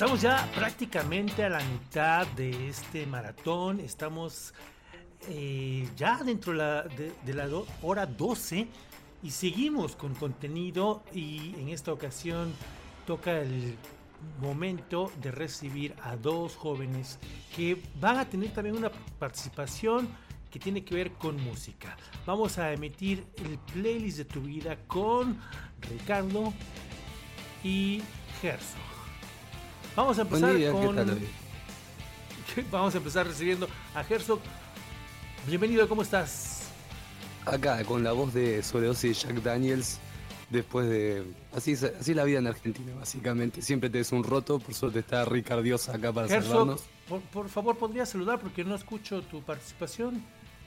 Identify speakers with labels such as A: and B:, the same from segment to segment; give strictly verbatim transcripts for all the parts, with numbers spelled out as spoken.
A: Estamos ya prácticamente a la mitad de este maratón. Estamos eh, ya dentro de la, de, de la do, hora doce y seguimos con contenido, y en esta ocasión toca el momento de recibir a dos jóvenes que van a tener también una participación que tiene que ver con música. Vamos a emitir el playlist de tu vida con Ricardo y Herzog. Vamos a empezar
B: día,
A: con...
B: ¿qué tal hoy?
A: Vamos a empezar recibiendo a Herzog. Bienvenido, ¿cómo estás?
B: Acá, con la voz de sobredosis Jack Daniels, después de... Así es, así es la vida en Argentina, básicamente. Siempre te des un roto, por suerte está Ricardiosa acá para
A: Herzog,
B: salvarnos.
A: por, por favor, ¿podrías saludar? Porque no escucho tu participación.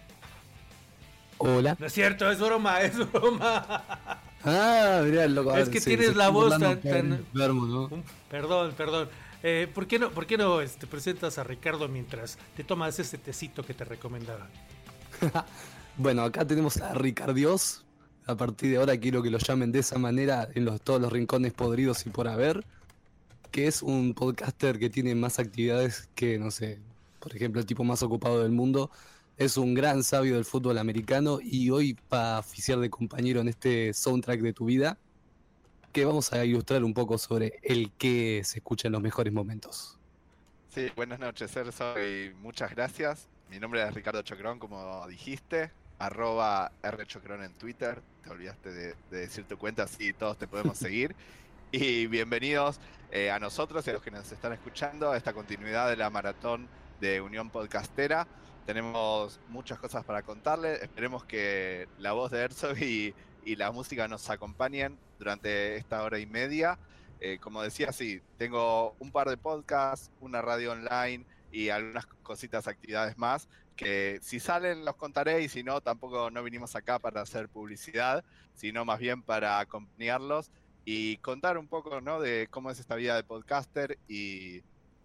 B: Hola.
A: No es cierto, es broma, es broma.
B: Ah, mirá, loco.
A: Es que se, tienes se la voz tan... tan...
B: Enfermo, ¿no?
A: Perdón, perdón. Eh, ¿Por qué no, por qué no este, presentas a Ricardo mientras te tomas ese tecito que te recomendaba?
B: Bueno, acá tenemos a Ricardios. A partir de ahora quiero que lo llamen de esa manera en los, todos los rincones podridos y por haber. Que es un podcaster que tiene más actividades que, no sé, por ejemplo, el tipo más ocupado del mundo. Es un gran sabio del fútbol americano y hoy va a oficiar de compañero en este soundtrack de tu vida, que vamos a ilustrar un poco sobre el que se escucha en los mejores momentos.
C: Sí, buenas noches, Erso, y muchas gracias. Mi nombre es Ricardo Chocrón, como dijiste, arroba rchocrón en Twitter. Te olvidaste de, de decir tu cuenta, así todos te podemos seguir. Y bienvenidos eh, a nosotros y a los que nos están escuchando a esta continuidad de la maratón de Unión Podcastera. Tenemos muchas cosas para contarles. Esperemos que la voz de Herzog y, y la música nos acompañen durante esta hora y media. Eh, como decía, sí, tengo un par de podcasts, una radio online y algunas cositas, actividades más, que si salen los contaré, y si no, tampoco no vinimos acá para hacer publicidad, sino más bien para acompañarlos y contar un poco, ¿no?, de cómo es esta vida de podcaster y,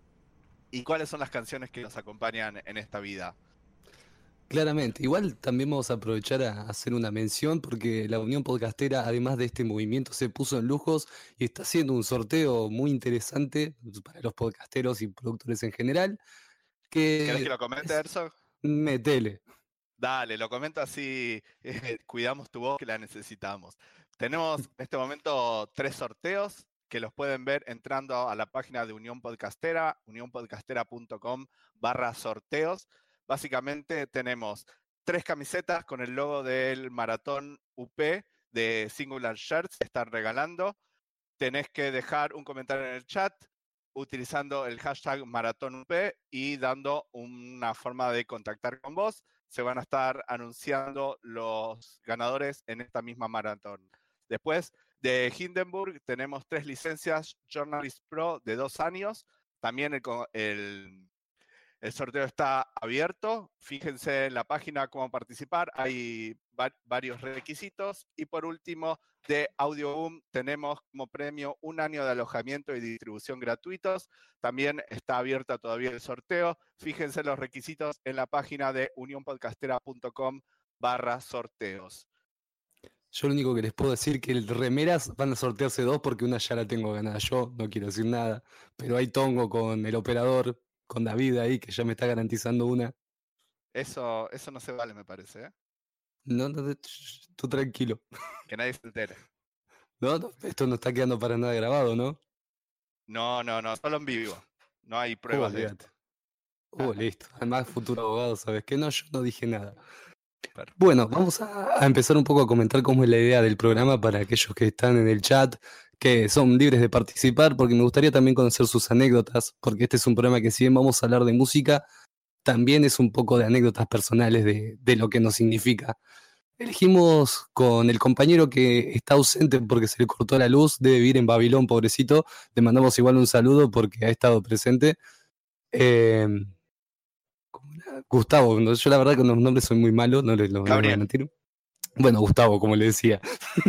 C: y cuáles son las canciones que nos acompañan en esta vida.
B: Claramente, igual también vamos a aprovechar a hacer una mención porque la Unión Podcastera, además de este movimiento, se puso en lujos y está haciendo un sorteo muy interesante para los podcasteros y productores en general. Que
C: ¿Querés que lo comente, Herzog?
B: Metele.
C: Dale, lo comento así, eh, cuidamos tu voz que la necesitamos. Tenemos en este momento tres sorteos que los pueden ver entrando a la página de Unión Podcastera, unionpodcastera.com barra sorteos. Básicamente tenemos tres camisetas con el logo del Maratón U P de Singular Shirts que están regalando. Tenés que dejar un comentario en el chat utilizando el hashtag Maratón U P y dando una forma de contactar con vos. Se van a estar anunciando los ganadores en esta misma maratón. Después de Hindenburg tenemos tres licencias Journalist Pro de dos años. También el, el, el sorteo está abierto. Fíjense en la página cómo participar. Hay va varios requisitos. Y por último, de Audioboom tenemos como premio un año de alojamiento y distribución gratuitos. También está abierta todavía el sorteo. Fíjense los requisitos en la página de unionpodcastera.com barra sorteos.
B: Yo lo único que les puedo decir que el remeras van a sortearse dos porque una ya la tengo ganada yo, no quiero decir nada, pero hay tongo con el operador, con David ahí, que ya me está garantizando una.
C: Eso, eso no se vale, me parece, ¿eh?
B: No, no, tú tranquilo.
C: Que nadie se entere.
B: No, no, esto no está quedando para nada grabado, ¿no?
C: No, no, no, solo en vivo. No hay pruebas
B: oh,
C: de esto.
B: Oh, listo. Además, futuro abogado, ¿sabes qué? No, yo no dije nada. Bueno, vamos a, a empezar un poco a comentar cómo es la idea del programa para aquellos que están en el chat, que son libres de participar, porque me gustaría también conocer sus anécdotas, porque este es un programa que si bien vamos a hablar de música, también es un poco de anécdotas personales de, de lo que nos significa. Elegimos con el compañero que está ausente porque se le cortó la luz, debe vivir en Babilón, pobrecito. Le mandamos igual un saludo porque ha estado presente. Eh, Gustavo, no, yo la verdad con los nombres soy muy malo, no les lo no voy a mentir. Bueno, Gustavo, como le decía.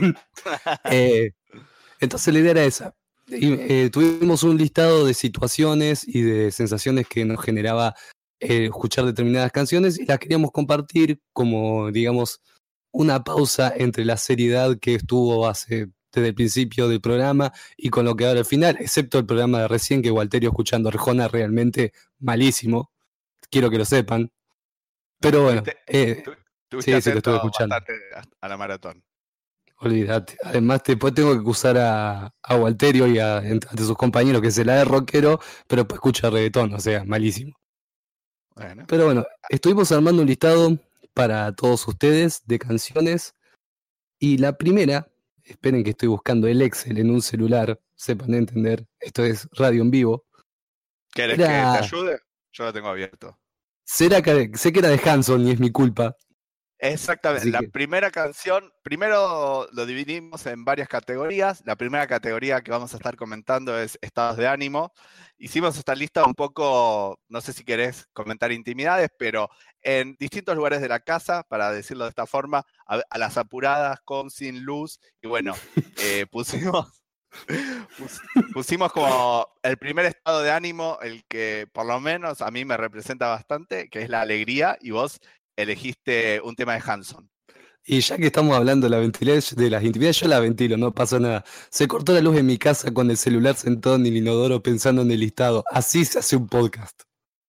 B: eh, entonces la idea era esa. Y, eh, tuvimos un listado de situaciones y de sensaciones que nos generaba eh, escuchar determinadas canciones y las queríamos compartir como, digamos, una pausa entre la seriedad que estuvo hace desde el principio del programa y con lo que ahora al final, excepto el programa de recién que Walterio escuchando Arjona realmente malísimo, quiero que lo sepan. Pero bueno,
C: Tuviste,
B: eh,
C: tu- tuviste
B: sí, sí, lo estuve
C: atento
B: escuchando.
C: bastante a, a la maratón.
B: Olvídate. Además, después tengo que acusar a, a Walterio y a, ante sus compañeros que se la de rockero, pero después escucha reggaetón, o sea, malísimo.
C: Bueno,
B: Pero bueno, estuvimos armando un listado para todos ustedes de canciones y la primera, esperen que estoy buscando el Excel en un celular, sepan entender, esto es radio en vivo.
C: ¿querés que te
B: Era,
C: ayude? Yo lo tengo abierto.
B: será que, sé que era de Hanson y es mi culpa,
C: Exactamente.
B: así
C: La
B: que
C: primera canción, primero lo dividimos en varias categorías. La primera categoría que vamos a estar comentando es estados de ánimo. Hicimos esta lista un poco, no sé si querés comentar intimidades, pero en distintos lugares de la casa, para decirlo de esta forma, a, a las apuradas, con, sin luz. Y bueno, eh, pusimos, pus- pusimos como el primer estado de ánimo, el que por lo menos a mí me representa bastante, que es la alegría, y vos elegiste un tema de Hanson.
B: y ya que estamos hablando de, la ventila- de las intimidades, yo la ventilo, no pasa nada. Se cortó la luz en mi casa con el celular sentado en el inodoro pensando en el listado. Así se hace un podcast.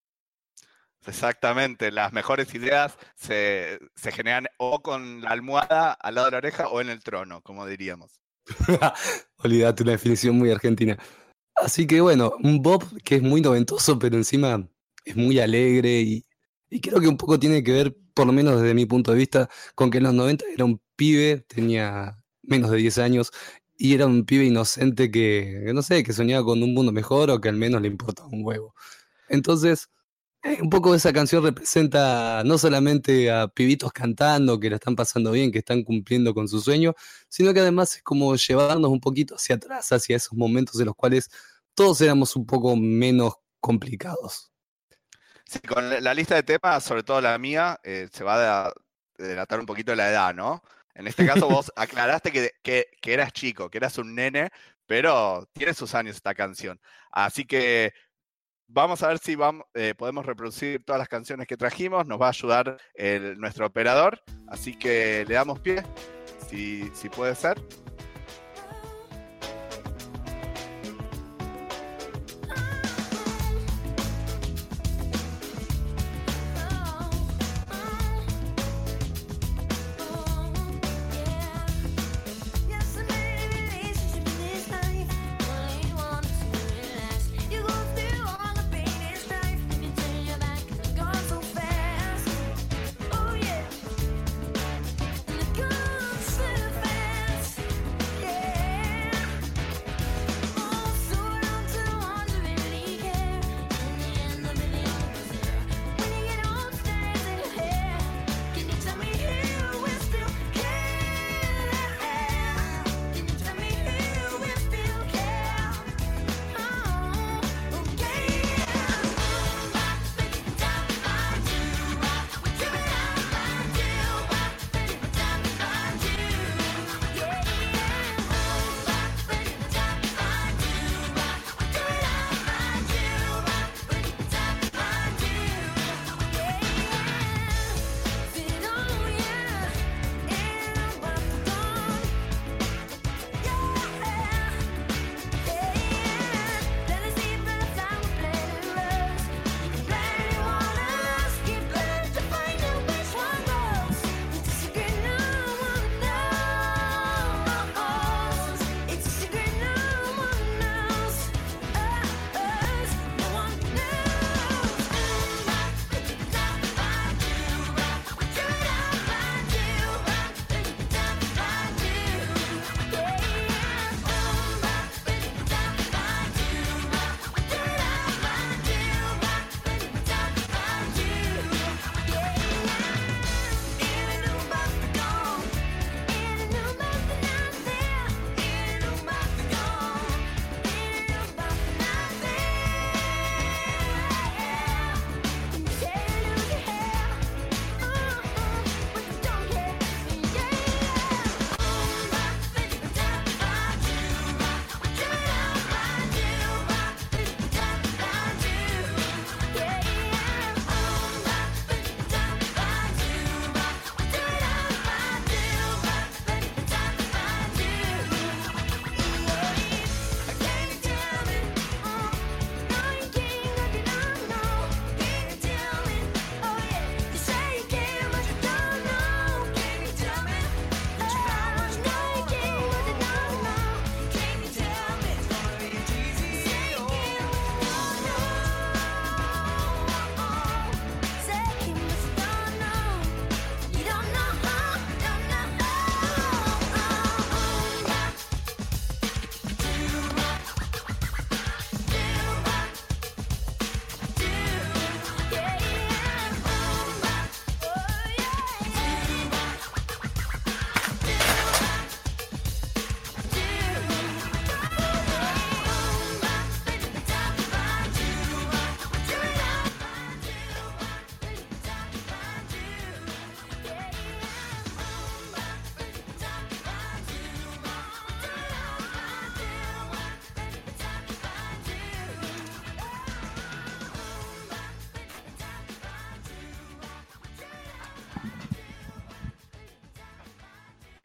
C: Exactamente, las mejores ideas se, se generan o con la almohada al lado de la oreja o en el trono, como diríamos.
B: Olvídate, una definición muy argentina. Así que bueno, un Bob que es muy noventoso, pero encima es muy alegre y, y creo que un poco tiene que ver, por lo menos desde mi punto de vista, con que en los noventa era un pibe, tenía menos de diez años, y era un pibe inocente que, que no sé, que soñaba con un mundo mejor o que al menos le importaba un huevo. Entonces, eh, un poco esa canción representa no solamente a pibitos cantando, que la están pasando bien, que están cumpliendo con su sueño, sino que además es como llevarnos un poquito hacia atrás, hacia esos momentos en los cuales todos éramos un poco menos complicados.
C: Sí, con la- la lista de temas, sobre todo la mía, eh, se va a delatar un poquito la edad, ¿no? En este caso vos aclaraste que, que, que eras chico, que eras un nene, pero tiene sus años esta canción. Así que vamos a ver si vamos, eh, podemos reproducir todas las canciones que trajimos. Nos va a ayudar el- nuestro operador. Así que le damos pie, si, si puede ser.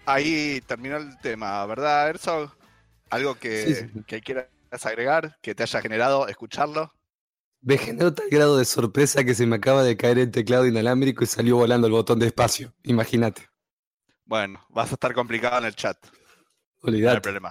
C: ahí terminó el tema, ¿verdad, Herzog? ¿Algo que,
B: Sí, sí.
C: que quieras agregar, que te haya generado escucharlo?
B: Me generó tal grado de sorpresa que se me acaba de caer el teclado inalámbrico y salió volando el botón de espacio. Imagínate.
C: Bueno, vas a estar complicado en el chat.
B: Olvídate.
C: No hay problema.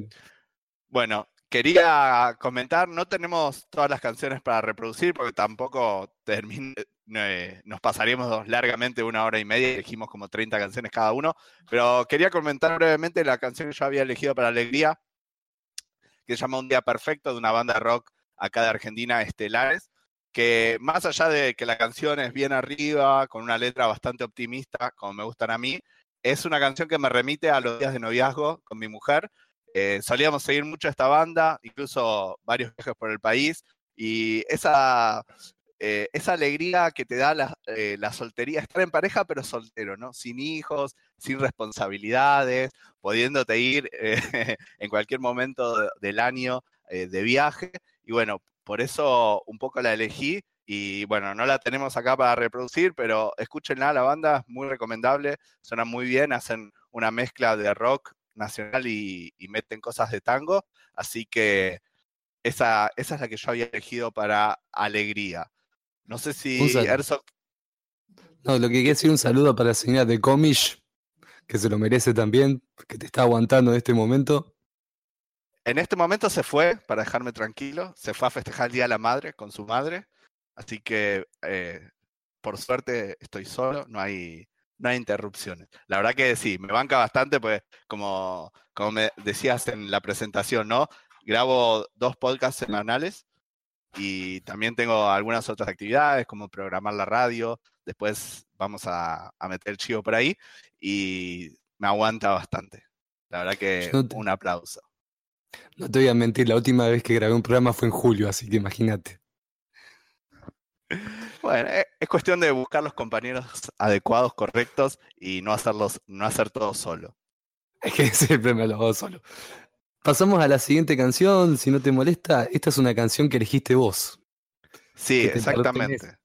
C: Bueno, quería comentar, no tenemos todas las canciones para reproducir porque tampoco termine, eh, nos pasaríamos largamente una hora y media, elegimos como treinta canciones cada uno, pero quería comentar brevemente la canción que yo había elegido para Alegría, que se llama Un Día Perfecto, de una banda de rock acá de Argentina, Estelares, que más allá de que la canción es bien arriba, con una letra bastante optimista, como me gustan a mí, es una canción que me remite a los días de noviazgo con mi mujer. Eh, solíamos seguir mucho esta banda, incluso varios viajes por el país, y esa, eh, esa alegría que te da la, eh, la soltería, estar en pareja pero soltero, ¿no? Sin hijos, sin responsabilidades, pudiéndote ir eh, en cualquier momento de, del año eh, de viaje, y bueno, por eso un poco la elegí, y bueno, no la tenemos acá para reproducir, pero escúchenla, la banda es muy recomendable, suena muy bien, hacen una mezcla de rock nacional y, y meten cosas de tango, así que esa, esa es la que yo había elegido para Alegría. No sé si Herzog...
B: No, lo que quería decir un saludo para la señora de Comish, que se lo merece también, que te está aguantando en este momento.
C: En este momento se fue, para dejarme tranquilo, se fue a festejar el Día de la Madre con su madre, así que eh, por suerte estoy solo, no hay... no hay interrupciones. La verdad que sí, me banca bastante, pues como, como me decías en la presentación, ¿no? Grabo dos podcasts semanales y también tengo algunas otras actividades, como programar la radio. Después vamos a, a meter el chivo por ahí y me aguanta bastante. La verdad que no te, un aplauso.
B: No te voy a mentir, la última vez que grabé un programa fue en julio, así que imagínate.
C: Bueno, es cuestión de buscar los compañeros adecuados, correctos, y no hacerlos, no hacer todo solo.
B: Es que siempre me lo hago solo. Pasamos a la siguiente canción, si no te molesta. Esta es una canción que elegiste vos.
C: Sí, exactamente.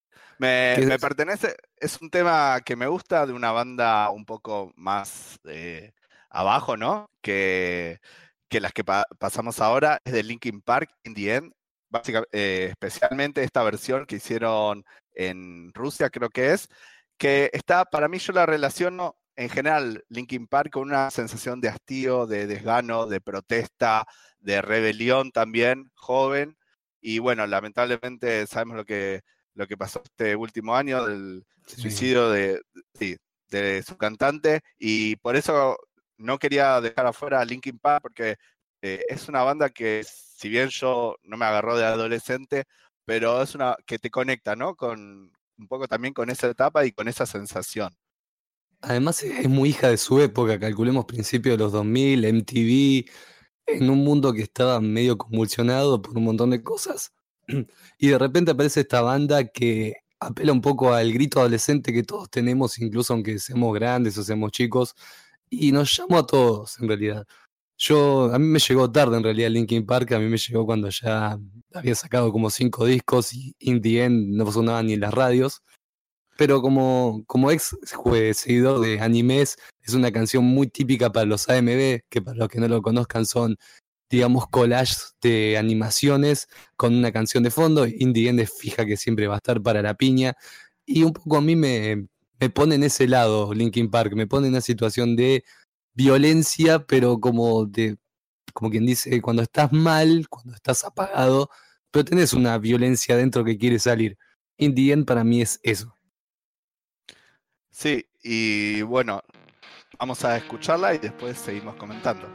C: Me, me pertenece, es un tema que me gusta, de una banda un poco más eh, abajo, ¿no? Que, que las que pa pasamos ahora, es de Linkin Park, In the End. Básicamente, eh, especialmente esta versión que hicieron en Rusia, creo que es, que está, para mí yo la relaciono en general Linkin Park con una sensación de hastío, de desgano, de protesta, de rebelión también, joven, y bueno, lamentablemente sabemos lo que, lo que pasó este último año, del sí. suicidio de, de, de su cantante, y por eso no quería dejar afuera a Linkin Park, porque eh, es una banda que, si bien yo no me agarró de adolescente, pero es una que te conecta, ¿no? Con un poco también con esa etapa y con esa sensación.
B: Además es muy hija de su época, calculemos principios de los dos mil, M T V, en un mundo que estaba medio convulsionado por un montón de cosas, y de repente aparece esta banda que apela un poco al grito adolescente que todos tenemos, incluso aunque seamos grandes o seamos chicos, y nos llamó a todos en realidad. Yo, a mí me llegó tarde en realidad Linkin Park, a mí me llegó cuando ya había sacado como cinco discos y In the End no sonaba ni en las radios, pero como, como ex seguidor de animes, es una canción muy típica para los A M V, que para los que no lo conozcan son, digamos, collages de animaciones con una canción de fondo. In the End es fija que siempre va a estar para la piña, y un poco a mí me, me pone en ese lado Linkin Park, me pone en una situación de violencia, pero como de, como quien dice, cuando estás mal, cuando estás apagado, pero tenés una violencia dentro que quiere salir. In the End para mí es eso.
C: Sí, y bueno, vamos a escucharla y después seguimos comentando.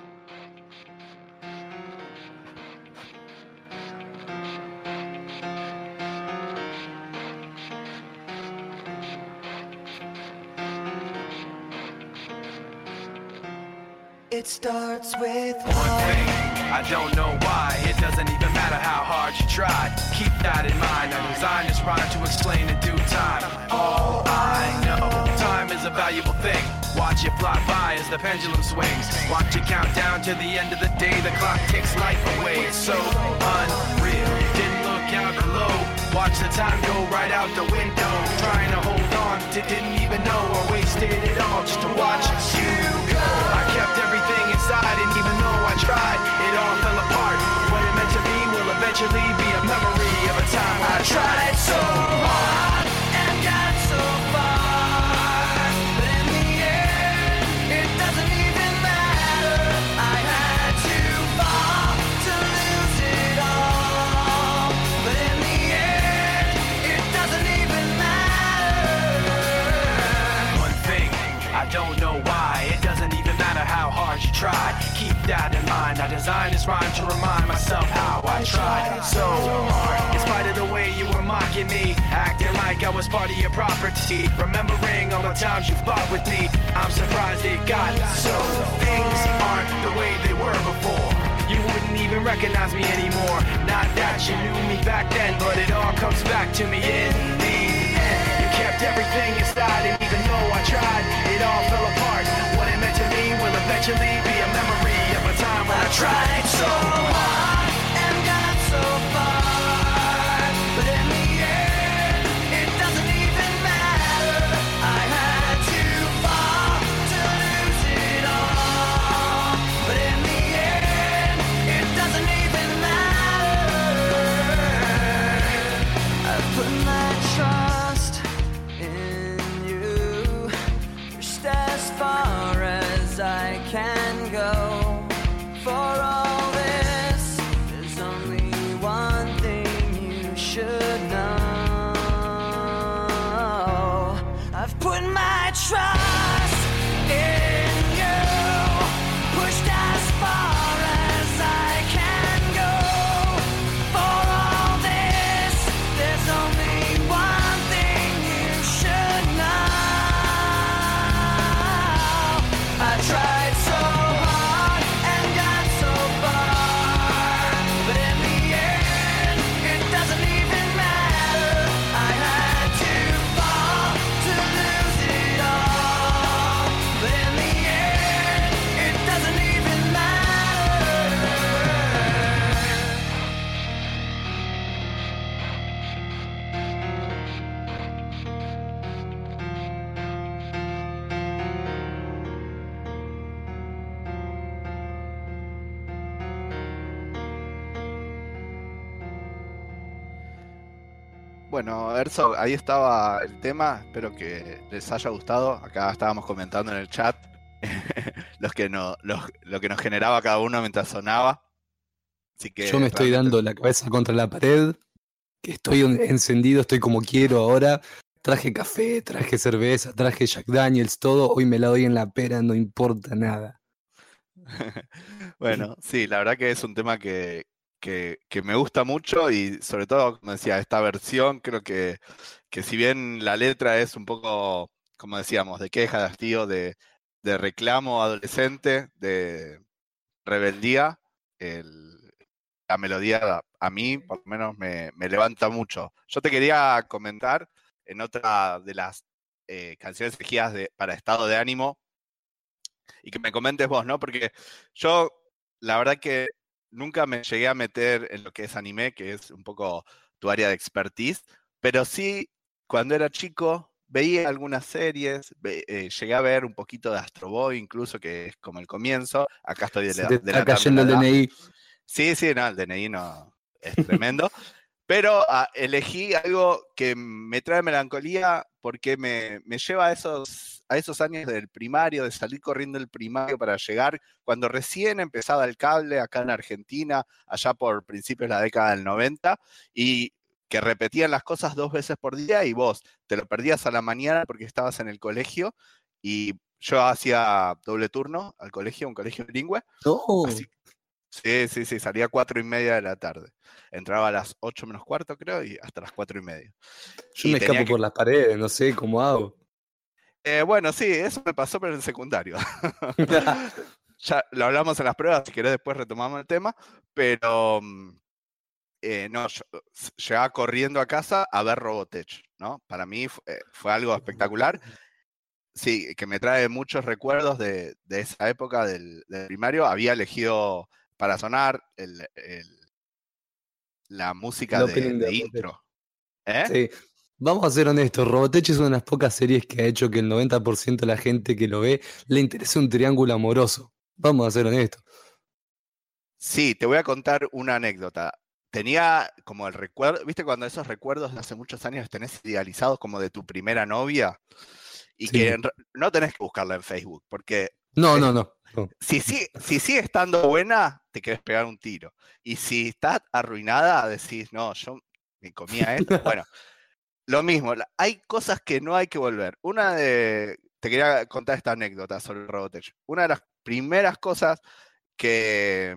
D: It starts with one thing, I don't know why. It doesn't even matter how hard you try. Keep that in mind. I designed this rhyme to explain in due time. All I know, time is a valuable thing. Watch it fly by as the pendulum swings. Watch it count down to the end of the day. The clock takes life away. It's so unreal. Didn't look out below. Watch the time go right out the window. Trying to hold on to didn't even know I wasted it all just to watch you go. I kept everything inside and even though I tried, it all fell apart. What it meant to be will eventually be a memory of a time I tried so hard and got so far. But in the end, it doesn't even matter. I had to fall to lose it all. But in the end, it doesn't even matter. One thing, I don't know why. It doesn't even matter how hard you tried. Keep that in mind. I designed this rhyme to remind myself how I tried so hard. In spite of the way you were mocking me, acting like I was part of your property. Remembering all the times you fought with me, I'm surprised it got so. Things aren't the way they were before. You wouldn't even recognize me anymore. Not that you knew me back then, but it all comes back to me in the end. You kept everything inside, and even though I tried, it all fell apart. What it meant to me will eventually be a memory of a time when I tried so hard and got so far. But in the end, it doesn't even matter. I had to fall to lose it all. But in the end, it doesn't even matter. I put my trust in you, just as far as I can go. For all this, there's only one thing you should know. I've put my trust in you, pushed as far as I can go. For all this, there's only one thing you should know. I tried so hard and got so far, but in the end, it doesn't even matter. I had to fall to lose it all, but in the end, it doesn't even matter.
C: Bueno, Erzo, ahí estaba el tema. Espero que les haya gustado. Acá estábamos comentando en el chat los que no, los, lo que nos generaba cada uno mientras sonaba. Así que
B: Yo me estoy
C: realmente-
B: dando la cabeza contra la pared, que estoy en- encendido, estoy como quiero ahora. Traje café, traje cerveza, traje Jack Daniels, todo. Hoy me la doy en la pera, no importa nada.
C: Bueno, sí, la verdad que es un tema que, que, que me gusta mucho y sobre todo, como decía, esta versión creo que, que si bien la letra es un poco, como decíamos, de queja, de hastío, de, de reclamo adolescente, de rebeldía, el- la melodía a, a mí por lo menos me, me levanta mucho. Yo te quería comentar en otra de las eh, canciones elegidas de, para estado de ánimo y que me comentes vos, ¿no? Porque yo, la verdad que nunca me llegué a meter en lo que es anime, que es un poco tu área de expertise, pero sí, cuando era chico, veía algunas series, ve- eh, llegué a ver un poquito de Astro Boy, incluso, que es como el comienzo. Acá estoy de
B: Se
C: la,
B: te
C: de
B: está
C: la
B: cayendo el
C: tercera edad.
B: D N I.
C: Sí, sí, no, el D N I no es tremendo. Pero ah, elegí algo que me trae melancolía porque me, me lleva a esos, a esos años del primario, de salir corriendo del primario para llegar, cuando recién empezaba el cable acá en Argentina, allá por principios de la década del noventa, y que repetían las cosas dos veces por día y vos te lo perdías a la mañana porque estabas en el colegio y yo hacía doble turno al colegio, un colegio bilingüe.
B: No.
C: Así, sí, sí, sí, salía a cuatro y media de la tarde. Entraba a las ocho menos cuarto, creo, y hasta las cuatro y media.
B: Yo
C: Y
B: me
C: tenía
B: escapo
C: que-
B: por las paredes, no sé cómo hago.
C: Eh, bueno, sí, eso me pasó, pero en el secundario. Ya lo hablamos en las pruebas, si querés después retomamos el tema, pero mm, eh, no, yo s- llegaba corriendo a casa a ver Robotech, ¿no? Para mí fu- eh, fue algo espectacular. Sí, que me trae muchos recuerdos de, de esa época del, del primario. Había elegido para sonar el- el- la música
B: El
C: de,
B: opening
C: de
B: de Robotech.
C: intro. ¿Eh?
B: Sí. Vamos a ser honestos, Robotech es una de las pocas series que ha hecho que el noventa por ciento de la gente que lo ve le interese un triángulo amoroso. Vamos a ser honestos.
C: Sí, te voy a contar una anécdota. Tenía como el recuerdo, ¿viste cuando esos recuerdos de hace muchos años los tenés idealizados como de tu primera novia? Y
B: Sí.
C: que en re- no tenés que buscarla en Facebook, porque
B: No,
C: es-
B: no, no. no.
C: si, sigue, si sigue estando buena, te querés pegar un tiro. Y si está arruinada, decís, no, yo me comía esto. Bueno, lo mismo, la- hay cosas que no hay que volver. Una de, te quería contar esta anécdota sobre Robotech. Una de las primeras cosas que,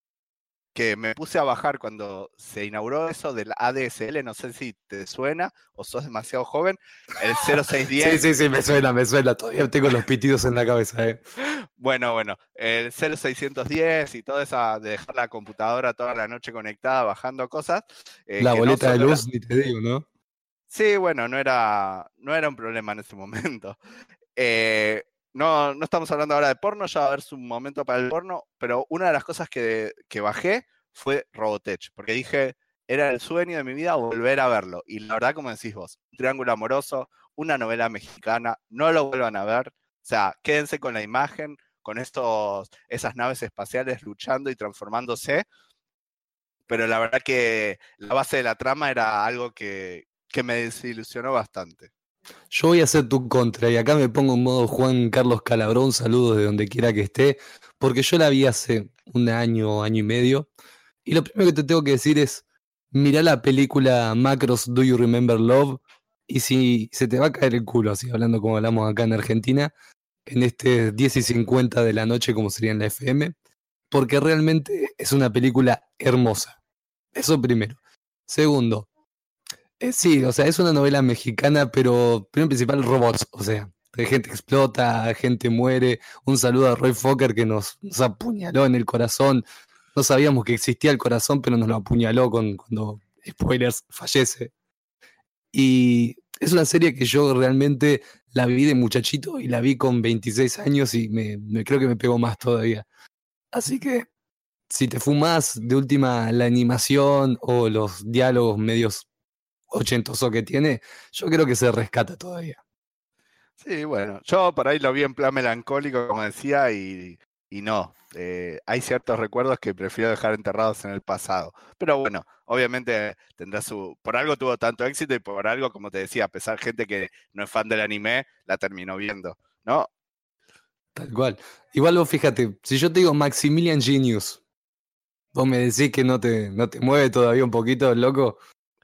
C: que me puse a bajar cuando se inauguró eso del A D S L, no sé si te suena o sos demasiado joven, el cero seis diez.
B: Sí, sí, sí, me suena, me suena. Todavía tengo los pitidos en la cabeza, eh.
C: Bueno, bueno, el cero seiscientos diez y toda esa de dejar la computadora toda la noche conectada bajando cosas. eh,
B: La
C: que no
B: boleta de
C: solo era-
B: luz, ni te digo, ¿no?
C: Sí, bueno, no era, no era un problema en ese momento. Eh, no, no estamos hablando ahora de porno, ya va a haber su momento para el porno, pero una de las cosas que, que bajé fue Robotech, porque dije, era el sueño de mi vida volver a verlo. Y la verdad, como decís vos, un triángulo amoroso, una novela mexicana, no lo vuelvan a ver. O sea, quédense con la imagen, con estos, esas naves espaciales luchando y transformándose. Pero la verdad que la base de la trama era algo que, que me desilusionó bastante.
B: Yo voy a hacer tu contra y acá me pongo en modo Juan Carlos Calabrón, saludos de donde quiera que esté, porque yo la vi hace un año, año y medio, y lo primero que te tengo que decir es, mirá la película Macros Do You Remember Love, y si se te va a caer el culo, así hablando como hablamos acá en Argentina, en este diez y cincuenta de la noche como sería en la F M, porque realmente es una película hermosa. Eso primero. Segundo, eh, sí, o sea, es una novela mexicana, pero primero y principal robots, o sea, de gente explota, gente muere. Un saludo a Roy Fokker que nos, nos apuñaló en el corazón. No sabíamos que existía el corazón, pero nos lo apuñaló con, cuando, spoilers, fallece. Y es una serie que yo realmente la vi de muchachito y la vi con veintiséis años y me, me creo que me pegó más todavía. Así que si te fumas de última la animación o los diálogos medios ochentoso que tiene, yo creo que se rescata todavía.
C: Sí, bueno, yo por ahí lo vi en plan melancólico, como decía, y, y no. Eh, hay ciertos recuerdos que prefiero dejar enterrados en el pasado. Pero bueno, obviamente tendrá su. Por algo tuvo tanto éxito y por algo, como te decía, a pesar de gente que no es fan del anime, la terminó viendo, ¿no?
B: Tal cual. Igual vos fíjate, si yo te digo Maximilian Genius, vos me decís que no te, no te mueve todavía un poquito, loco.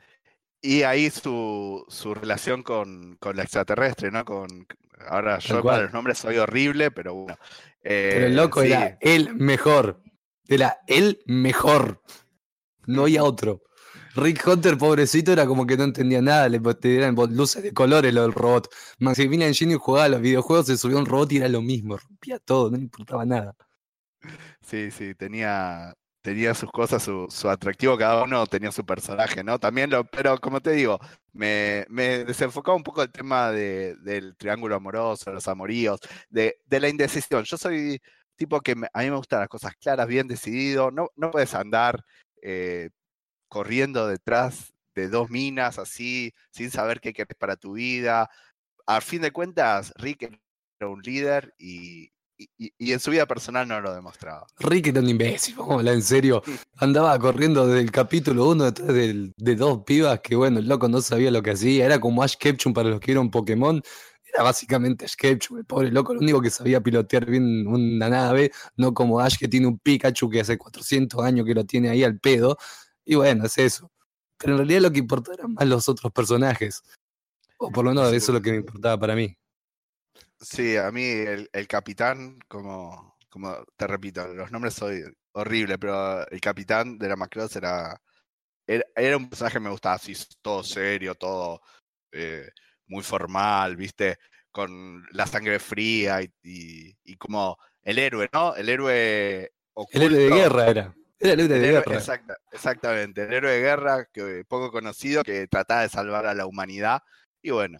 C: Y ahí su, su relación con, con la extraterrestre, ¿no? Con, ahora
B: Tal
C: yo
B: cual.
C: para los nombres soy horrible, pero bueno.
B: Pero el
C: Eh,
B: loco
C: sí.
B: era el mejor. Era el mejor. No había otro. Rick Hunter, pobrecito, era como que no entendía nada. Le te eran luces de colores lo del robot. Maximilian Genius jugaba a los videojuegos, se subía a un robot y era lo mismo. Rompía todo, no le importaba nada.
C: Sí, sí, tenía, tenía sus cosas, su, su atractivo, cada uno tenía su personaje, ¿no? También lo, pero como te digo, me, me desenfocaba un poco el tema de, del triángulo amoroso, los amoríos, de, de la indecisión. Yo soy tipo que me- a mí me gustan las cosas claras, bien decidido, no, no puedes andar eh, corriendo detrás de dos minas así, sin saber qué querés para tu vida. A fin de cuentas, Rick era un líder y, y, y- y en su vida personal no lo demostraba.
B: Rick era un imbécil, vamos a hablar en serio. Andaba corriendo desde el capítulo uno detrás del- de dos pibas que, bueno, el loco no sabía lo que hacía. Era como Ash Ketchum para los que vieron Pokémon. Era básicamente Ash Ketchum, el pobre loco. Lo único que sabía pilotear bien una nave, no como Ash que tiene un Pikachu que hace cuatrocientos años que lo tiene ahí al pedo. Y bueno, es eso. Pero en realidad lo que importaba eran más los otros personajes. O por lo menos
C: Sí.
B: eso es lo que me importaba para mí.
C: Sí, a mí el, el capitán, como, como te repito, los nombres soy horrible, pero el capitán de la Macross era, era, era un personaje que me gustaba así, todo serio, todo eh, muy formal, ¿viste? Con la sangre fría y, y, y como el héroe, ¿no? El héroe oculto.
B: El héroe de guerra era. Era el héroe
C: El
B: de
C: héroe,
B: guerra.
C: exacta, exactamente, el héroe de guerra, que poco conocido, que trataba de salvar a la humanidad. Y bueno,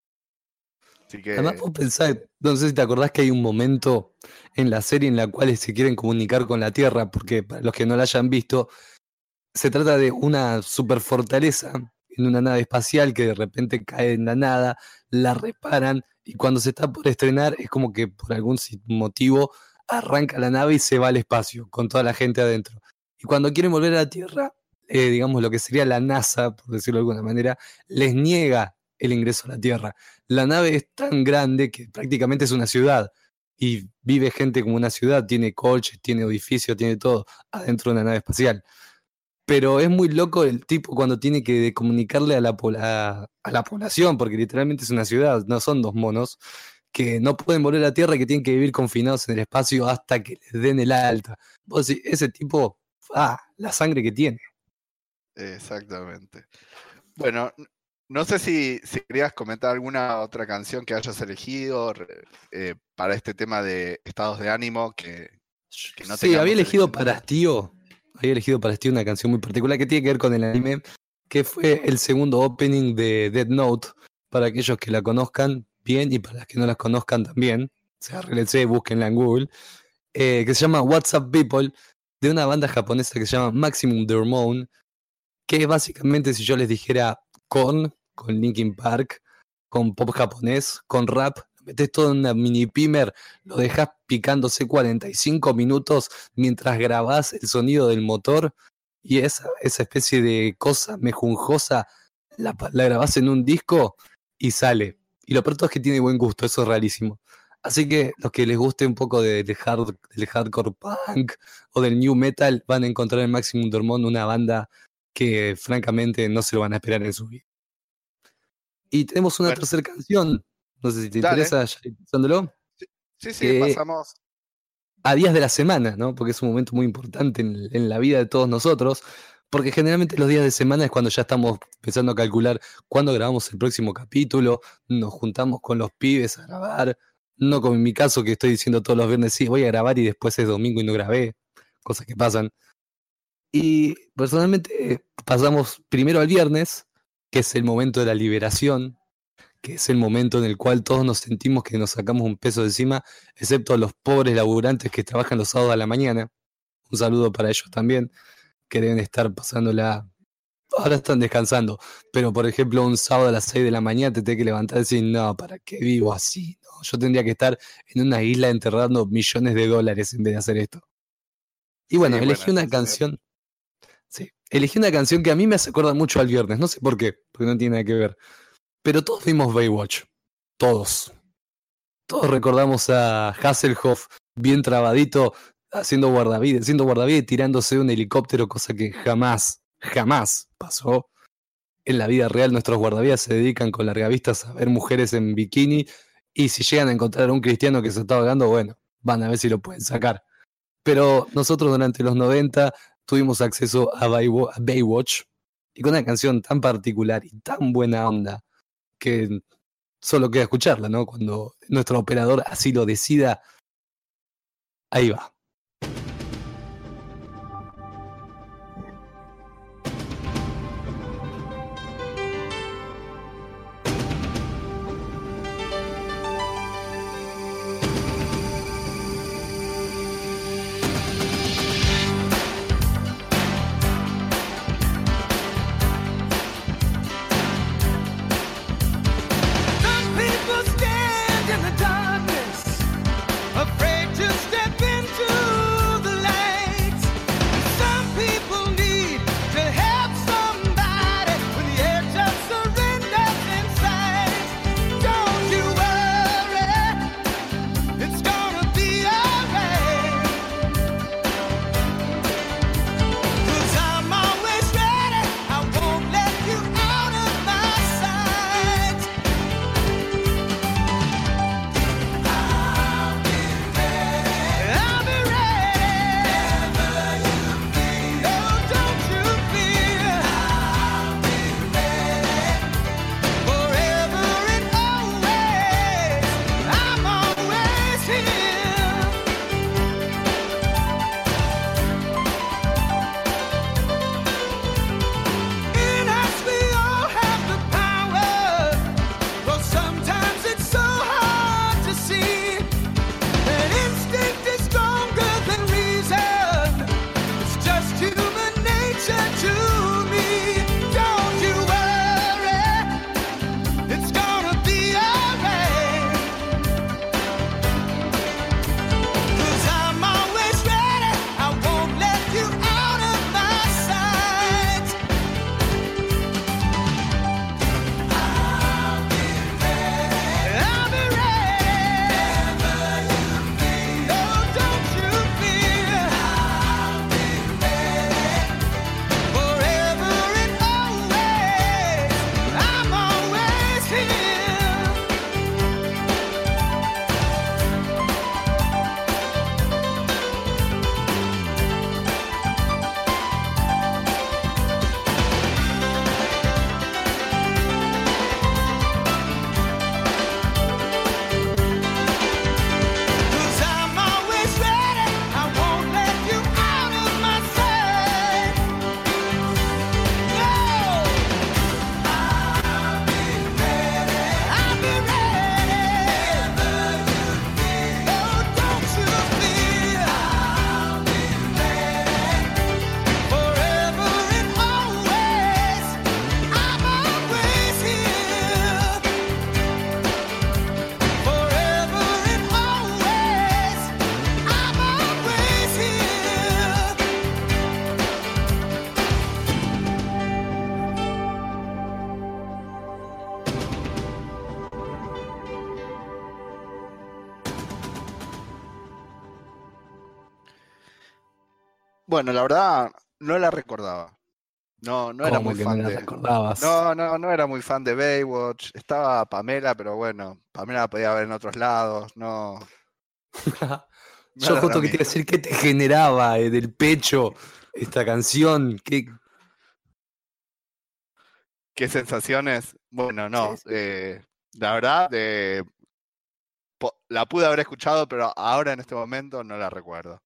C: así que
B: Además, vos pensás, no sé si te acordás que hay un momento en la serie en la cual se quieren comunicar con la Tierra, porque para los que no la hayan visto, se trata de una super fortaleza en una nave espacial que de repente cae en la nada, la reparan y cuando se está por estrenar es como que por algún motivo arranca la nave y se va al espacio con toda la gente adentro. Y cuando quieren volver a la Tierra, eh, digamos lo que sería la NASA, por decirlo de alguna manera, les niega el ingreso a la Tierra. La nave es tan grande que prácticamente es una ciudad y vive gente como una ciudad, tiene coches, tiene edificios, tiene todo adentro de una nave espacial. Pero es muy loco el tipo cuando tiene que comunicarle a la, a, a la población, porque literalmente es una ciudad, no son dos monos, que no pueden volver a la Tierra y que tienen que vivir confinados en el espacio hasta que les den el alta. Vos decís, ese tipo, ah, la sangre que tiene.
C: Exactamente. Bueno, no sé si, si querías comentar alguna otra canción que hayas elegido eh, para este tema de estados de ánimo que, que no
B: sí, había elegido para Hastío, había elegido para Hastío una canción muy particular que tiene que ver con el anime, que fue el segundo opening de Death Note, para aquellos que la conozcan bien y para los que no la conozcan también, o sea, arreglense, búsquenla en Google, eh, que se llama What's Up People, de una banda japonesa que se llama Maximum the Hormone, que es básicamente si yo les dijera Korn, con Linkin Park, con pop japonés, con rap, lo metés todo en una mini pimer, lo dejás picándose cuarenta y cinco minutos mientras grabás el sonido del motor y esa, esa especie de cosa mejunjosa la, la grabás en un disco y sale. Y lo peor todo es que tiene buen gusto, eso es rarísimo. Así que los que les guste un poco de, de hard, del hardcore punk o del new metal van a encontrar en Maximum the Hormone una banda que francamente no se lo van a esperar en su vida. Y tenemos una bueno. tercera canción, no sé si te Dale. interesa, ya pensándolo.
C: Sí, sí, sí pasamos.
B: A días de la semana, ¿no? Porque es un momento muy importante en, en la vida de todos nosotros, porque generalmente los días de semana es cuando ya estamos empezando a calcular cuándo grabamos el próximo capítulo, nos juntamos con los pibes a grabar, no como en mi caso que estoy diciendo todos los viernes, sí, voy a grabar y después es domingo y no grabé, cosas que pasan. Y personalmente pasamos primero al viernes, que es el momento de la liberación, que es el momento en el cual todos nos sentimos que nos sacamos un peso de encima, excepto los pobres laburantes que trabajan los sábados a la mañana. Un saludo para ellos también, que deben estar pasándola, ahora están descansando, pero por ejemplo un sábado a las seis de la mañana te tenés que levantar y decir, no, ¿para qué vivo así? No, yo tendría que estar en una isla enterrando millones de dólares en vez de hacer esto. Y bueno, sí, elegí bueno, una canción... Sí, elegí una canción que a mí me hace acordar mucho al viernes, no sé por qué, porque no tiene nada que ver. Pero todos vimos Baywatch, todos. Todos recordamos a Hasselhoff bien trabadito, haciendo guardavidas, haciendo guardavidas y tirándose de un helicóptero, cosa que jamás, jamás pasó. En la vida real nuestros guardavidas se dedican con largavistas a ver mujeres en bikini y si llegan a encontrar a un cristiano que se está ahogando, bueno, van a ver si lo pueden sacar. Pero nosotros durante los noventa... tuvimos acceso a Baywatch y con una canción tan particular y tan buena onda que solo queda escucharla, ¿no? Cuando nuestro operador así lo decida, ahí va.
D: Afraid to step into
C: Bueno, la verdad, no la recordaba. No, no era
B: ¿Cómo
C: muy
B: que
C: fan
B: no la
C: de.
B: recordabas?
C: No, no, no era muy fan de Baywatch. Estaba Pamela, pero bueno, Pamela la podía ver en otros lados. No, no
B: Yo
C: era lo
B: justo que te iba a
C: mío.
B: decir qué te generaba eh, del pecho esta canción. ¿Qué...
C: ¿Qué sensaciones? Bueno,
B: Sí,
C: no.
B: sí.
C: eh, la verdad, de, po- la pude haber escuchado, pero ahora en este momento no la recuerdo.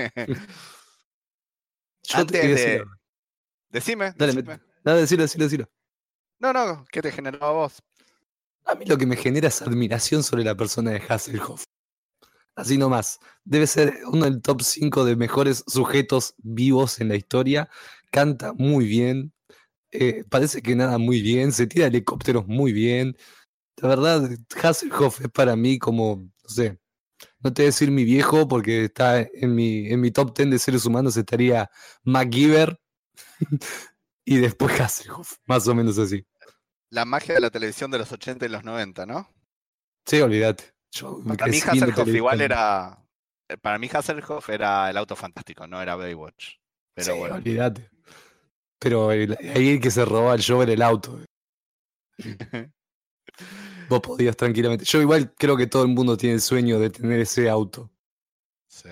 B: Yo te iba
C: Antes
B: a decir
C: de.
B: algo.
C: Decime,
B: Dale,
C: decime.
B: me... Dale, decilo, decilo, decilo.
C: No, no, ¿qué te generó a vos?
B: A mí lo que me genera es admiración sobre la persona de Hasselhoff. Así nomás. Debe ser uno del top cinco de mejores sujetos vivos en la historia. Canta muy bien. eh, parece que nada muy bien. Se tira helicópteros muy bien. La verdad, Hasselhoff es para mí como, no sé, no te voy a decir mi viejo porque está en mi, en mi top ten de seres humanos estaría MacGyver y después Hasselhoff, más o menos así.
C: La magia de la televisión de los ochenta y los noventa, ¿no?
B: Sí, olvídate. Yo me
C: Para mí
B: crecí viendo
C: Hasselhoff igual
B: televisión.
C: era. eh, Para mí Hasselhoff era el auto fantástico, no era Baywatch.
B: Sí,
C: Pero bueno.
B: olvídate. Pero el- ahí el que se robaba el show era el auto. Vos podías tranquilamente. Yo igual creo que todo el mundo tiene el sueño de tener ese auto.
C: Sí,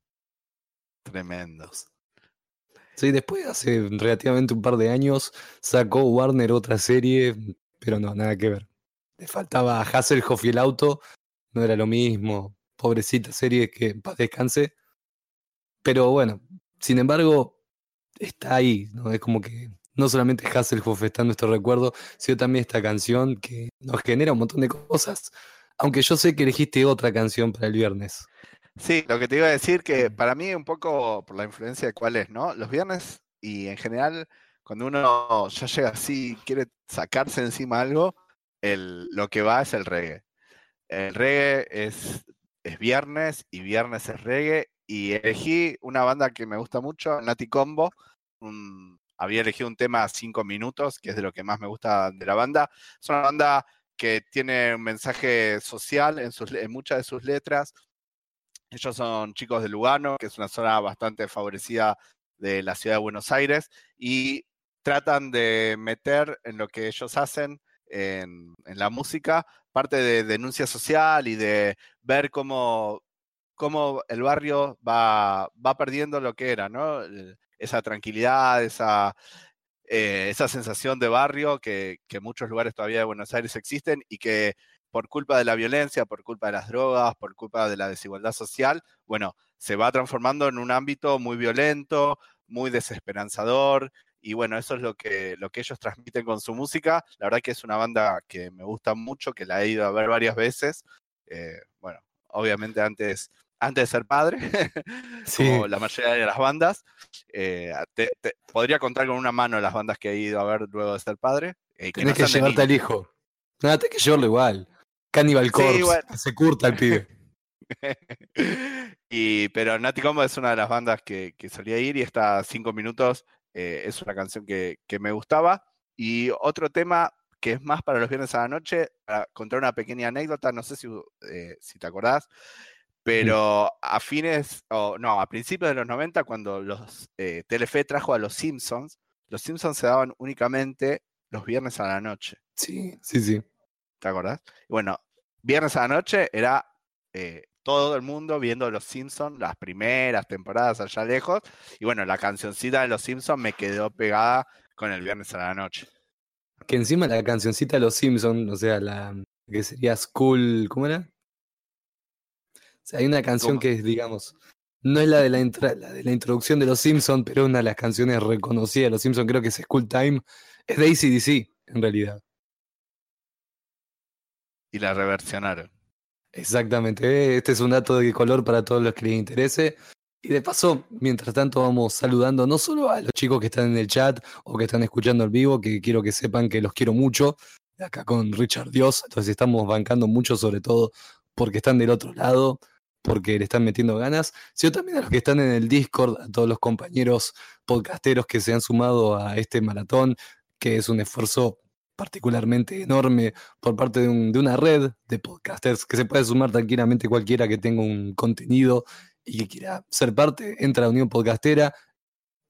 C: tremendo.
B: Sí, después, hace relativamente un par de años, sacó Warner otra serie, pero no, nada que ver. Le faltaba a Hasselhoff y el auto, no era lo mismo. Pobrecita serie, que en paz descanse. Pero bueno, sin embargo, está ahí, ¿no? Es como que no solamente Hasselhoff está en nuestro recuerdo, sino también esta canción que nos genera un montón de cosas. Aunque yo sé que elegiste otra canción para el viernes.
C: Sí, lo que te iba a decir que para mí un poco por la influencia de cuál es, ¿no? Los viernes y en general cuando uno ya llega así, quiere sacarse encima algo, el, lo que va es el reggae. El reggae es, es viernes y viernes es reggae y elegí una banda que me gusta mucho, Nati Combo. Un- había elegido un tema cinco minutos, que es de lo que más me gusta de la banda. Es una banda que tiene un mensaje social en, sus, en muchas de sus letras. Ellos son chicos de Lugano, que es una zona bastante favorecida de la ciudad de Buenos Aires, y tratan de meter en lo que ellos hacen en, en la música parte de denuncia social y de ver cómo, cómo el barrio va, va perdiendo lo que era, ¿no? Esa tranquilidad, esa, eh, esa sensación de barrio que, que en muchos lugares todavía de Buenos Aires existen y que por culpa de la violencia, por culpa de las drogas, por culpa de la desigualdad social, bueno, se va transformando en un ámbito muy violento, muy desesperanzador, y bueno, eso es lo que, lo que ellos transmiten con su música. La verdad que es una banda que me gusta mucho, que la he ido a ver varias veces. Eh, bueno, obviamente antes, antes de ser padre, como
B: Sí,
C: la mayoría de las bandas. Eh, te, te, podría contar con una mano las bandas que he ido a ver luego de ser padre, eh, que
B: tenés
C: no
B: que
C: sean de
B: llevarte al
C: niños.
B: hijo. Nada, tenés que llevarlo igual. Cannibal
C: Sí,
B: Corpse,
C: bueno.
B: que se curta el pibe.
C: y, pero Nati Combo es una de las bandas que, que solía ir y esta cinco minutos eh, es una canción que, que me gustaba. Y otro tema que es más para los viernes a la noche, para contar una pequeña anécdota, no sé si, eh, si te acordás, pero a fines, o no, a principios de los noventa, cuando los eh, Telefe trajo a los Simpsons, los Simpsons se daban únicamente los viernes a la noche.
B: Sí, sí, sí.
C: ¿Te acordás? Y bueno, viernes a la noche era eh, todo el mundo viendo Los Simpsons, las primeras temporadas allá lejos. Y bueno, la cancioncita de Los Simpsons me quedó pegada con el viernes a la noche.
B: Que encima la cancioncita de los Simpsons, o sea, la que sería School, ¿cómo era? O sea, hay una canción
C: ¿Cómo?
B: que es, digamos, no es la de la, intra- la de la introducción de los Simpsons, pero una de las canciones reconocidas de los Simpsons, creo que es School Time, es de A C D C, en realidad.
C: Y la reversionaron.
B: Exactamente, eh, este es un dato de color para todos los que les interese. Y de paso, mientras tanto vamos saludando no solo a los chicos que están en el chat o que están escuchando al vivo, que quiero que sepan que los quiero mucho, acá con Richard Dios, entonces estamos bancando mucho, sobre todo porque están del otro lado, porque le están metiendo ganas, sino también a los que están en el Discord, a todos los compañeros podcasteros que se han sumado a este maratón, que es un esfuerzo particularmente enorme por parte de, un, de una red de podcasters que se puede sumar tranquilamente cualquiera que tenga un contenido y que quiera ser parte, entra a Unión Podcastera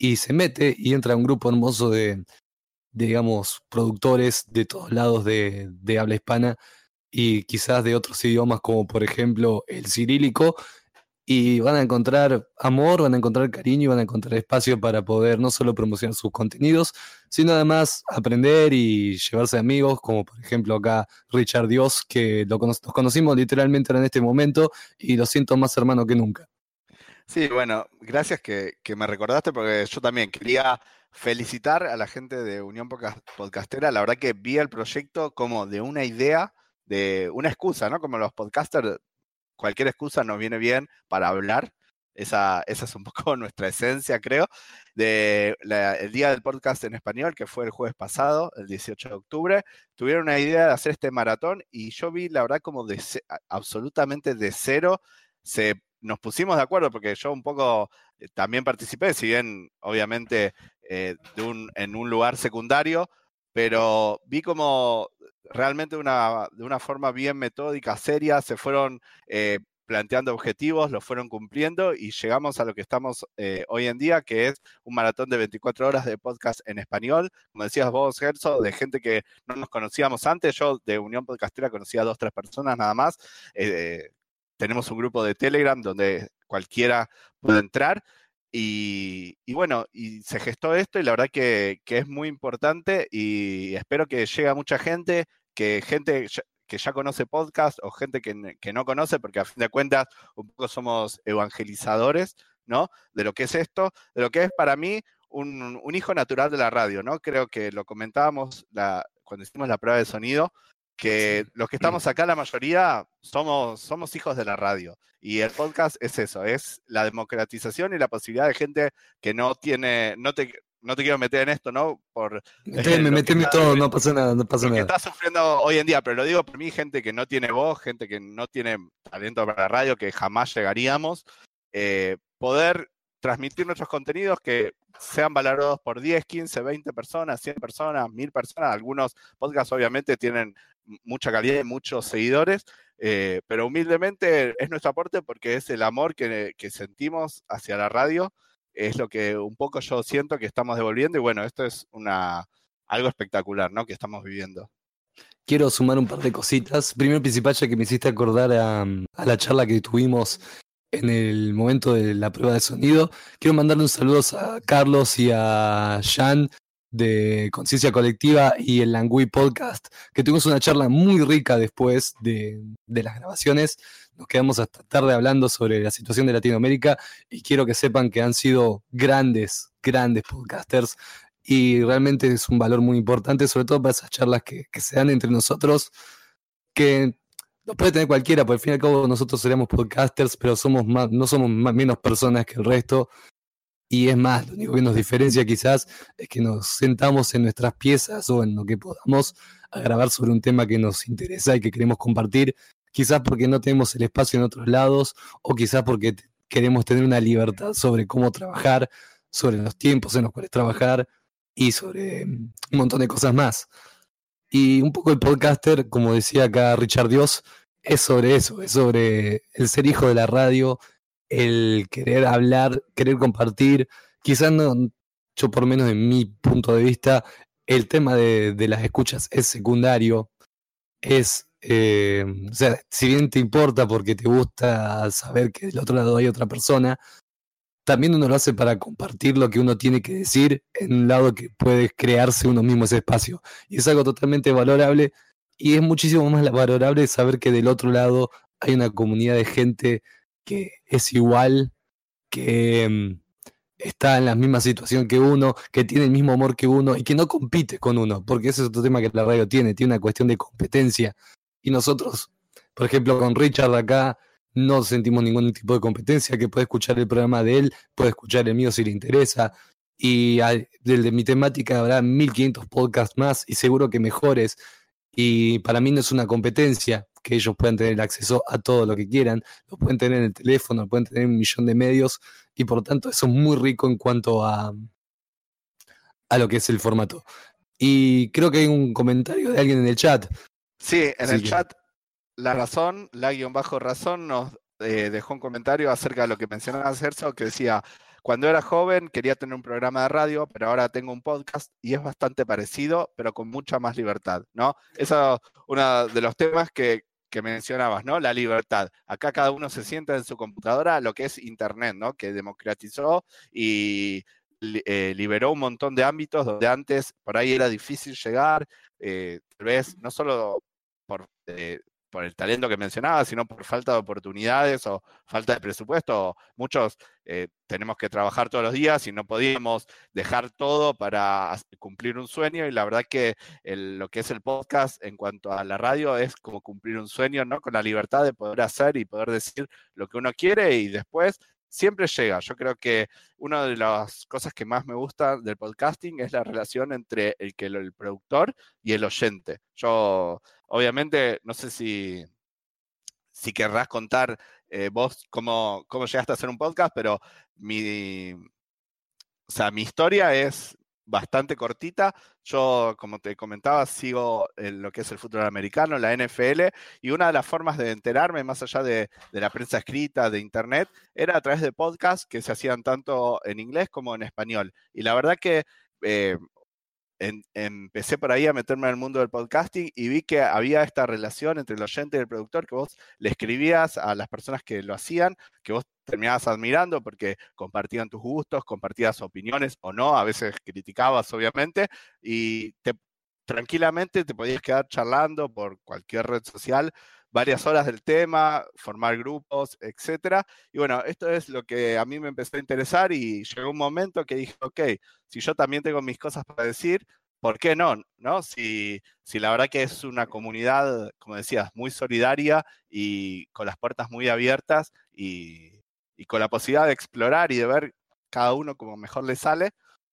B: y se mete y entra un grupo hermoso de, de, digamos, productores de todos lados de, de habla hispana y quizás de otros idiomas como por ejemplo el cirílico, y van a encontrar amor, van a encontrar cariño y van a encontrar espacio para poder no solo promocionar sus contenidos, sino además aprender y llevarse amigos, como por ejemplo acá Richard Dios, que lo cono- nos conocimos literalmente en este momento y lo siento más hermano que nunca.
C: Sí, bueno, gracias que, que me recordaste porque yo también quería felicitar a la gente de Unión Podca- Podcastera. La verdad que vi el proyecto como de una idea, de una excusa, ¿no? Como los podcasters, cualquier excusa nos viene bien para hablar. Esa, esa es un poco nuestra esencia, creo. De la- el día del podcast en español, que fue el jueves pasado, el dieciocho de octubre, tuvieron una idea de hacer este maratón y yo vi, la verdad, como de ce- a- absolutamente de cero. Se, nos pusimos de acuerdo porque yo un poco eh, también participé, si bien obviamente eh, de un, en un lugar secundario, pero vi como realmente una, de una forma bien metódica, seria, se fueron eh, planteando objetivos, los fueron cumpliendo y llegamos a lo que estamos eh, hoy en día, que es un maratón de veinticuatro horas de podcast en español. Como decías vos, Gerso, de gente que no nos conocíamos antes. Yo de Unión Podcastera conocía a dos, tres personas nada más. Eh, tenemos un grupo de Telegram donde cualquiera puede entrar. Y, y bueno, y se gestó esto y la verdad que, que es muy importante y espero que llegue a mucha gente, que gente ya- que ya conoce podcast o gente que, n- que no conoce, porque a fin de cuentas un poco somos evangelizadores, ¿no? De lo que es esto, de lo que es para mí un, un hijo natural de la radio, ¿no? Creo que lo comentábamos la, cuando hicimos la prueba de sonido, que los que estamos acá, la mayoría, somos, somos hijos de la radio. Y el podcast es eso, es la democratización y la posibilidad de gente que no tiene, no te, no te quiero meter en esto, ¿no? Por eh,
B: Meteme,
C: lo, que
B: meteme
C: está,
B: todo, no pasa nada, no pasa
C: lo que
B: nada.
C: está sufriendo hoy en día, pero lo digo por mí, gente que no tiene voz, gente que no tiene talento para la radio, que jamás llegaríamos, eh, poder transmitir nuestros contenidos que sean valorados por diez, quince, veinte personas, cien personas, mil personas. Algunos podcasts obviamente tienen mucha calidad y muchos seguidores, eh, pero humildemente es nuestro aporte porque es el amor que, que sentimos hacia la radio, es lo que un poco yo siento que estamos devolviendo y bueno, esto es una, algo espectacular, ¿no? Que estamos viviendo.
B: Quiero sumar un par de cositas. Primero, principal, ya que me hiciste acordar a, a la charla que tuvimos en el momento de la prueba de sonido, quiero mandarle un saludo a Carlos y a Jan de Conciencia Colectiva y el Langui Podcast, que tuvimos una charla muy rica después de, de las grabaciones. Nos quedamos hasta tarde hablando sobre la situación de Latinoamérica y quiero que sepan que han sido grandes, grandes podcasters y realmente es un valor muy importante, sobre todo para esas charlas que, que se dan entre nosotros, que lo puede tener cualquiera, porque al fin y al cabo nosotros seremos podcasters, pero somos más, no somos más, menos personas que el resto, y es más, lo único que nos diferencia quizás es que nos sentamos en nuestras piezas o en lo que podamos a grabar sobre un tema que nos interesa y que queremos compartir, quizás porque no tenemos el espacio en otros lados, o quizás porque t- queremos tener una libertad sobre cómo trabajar, sobre los tiempos en los cuales trabajar y sobre mm, un montón de cosas más. Y un poco el podcaster, como decía acá Richard Dios, es sobre eso, es sobre el ser hijo de la radio, el querer hablar, querer compartir. Quizás no, yo por menos en mi punto de vista, el tema de, de las escuchas es secundario, es, eh, o sea, si bien te importa porque te gusta saber que del otro lado hay otra persona, también uno lo hace para compartir lo que uno tiene que decir en un lado que puede crearse uno mismo ese espacio. Y es algo totalmente valorable y es muchísimo más valorable saber que del otro lado hay una comunidad de gente que es igual, que mm, está en la misma situación que uno, que tiene el mismo amor que uno y que no compite con uno, porque ese es otro tema que la radio tiene, tiene una cuestión de competencia. Y nosotros, por ejemplo, con Richard acá, no sentimos ningún tipo de competencia, que puede escuchar el programa de él, puede escuchar el mío si le interesa. Y al- del de mi temática habrá mil quinientos podcasts más y seguro que mejores. Y para mí no es una competencia que ellos puedan tener el acceso a todo lo que quieran, lo pueden tener en el teléfono, lo pueden tener en un millón de medios y por tanto eso es muy rico en cuanto a, a lo que es el formato. Y creo que hay un comentario de alguien en el chat.
C: Sí, en
B: Así
C: el
B: que-
C: chat, la razón, la guión bajo razón, nos eh, dejó un comentario acerca de lo que mencionaba Sergio, que decía, cuando era joven quería tener un programa de radio, pero ahora tengo un podcast y es bastante parecido, pero con mucha más libertad, ¿no? Eso es uno de los temas que, que mencionabas, ¿no? La libertad. Acá cada uno se sienta en su computadora, lo que es Internet, ¿no? Que democratizó y eh, liberó un montón de ámbitos donde antes por ahí era difícil llegar, eh, tal vez no solo por... Eh, por el talento que mencionaba, sino por falta de oportunidades o falta de presupuesto. Muchos eh, tenemos que trabajar todos los días y no podíamos dejar todo para cumplir un sueño, y la verdad que el, lo que es el podcast en cuanto a la radio es como cumplir un sueño, ¿no? Con la libertad de poder hacer y poder decir lo que uno quiere y después siempre llega. Yo creo que una de las cosas que más me gusta del podcasting es la relación entre el, que el productor y el oyente. Yo, obviamente, no sé si, si querrás contar eh, vos cómo, cómo llegaste a hacer un podcast, pero mi, o sea, mi historia es bastante cortita. Yo, como te comentaba, sigo lo que es el fútbol americano, la N F L, y una de las formas de enterarme, más allá de, de la prensa escrita, de internet, era a través de podcasts que se hacían tanto en inglés como en español. Y la verdad que eh, en, empecé por ahí a meterme en el mundo del podcasting y vi que había esta relación entre el oyente y el productor, que vos le escribías a las personas que lo hacían, que vos terminabas admirando porque compartían tus gustos, compartías opiniones o no, a veces criticabas obviamente, y te, tranquilamente te podías quedar charlando por cualquier red social varias horas del tema, formar grupos, etcétera. Y bueno, esto es lo que a mí me empezó a interesar y llegó un momento que dije, ok, si yo también tengo mis cosas para decir, ¿por qué no? ¿No? Si, si la verdad que es una comunidad, como decías, muy solidaria y con las puertas muy abiertas y, y con la posibilidad de explorar y de ver cada uno como mejor le sale.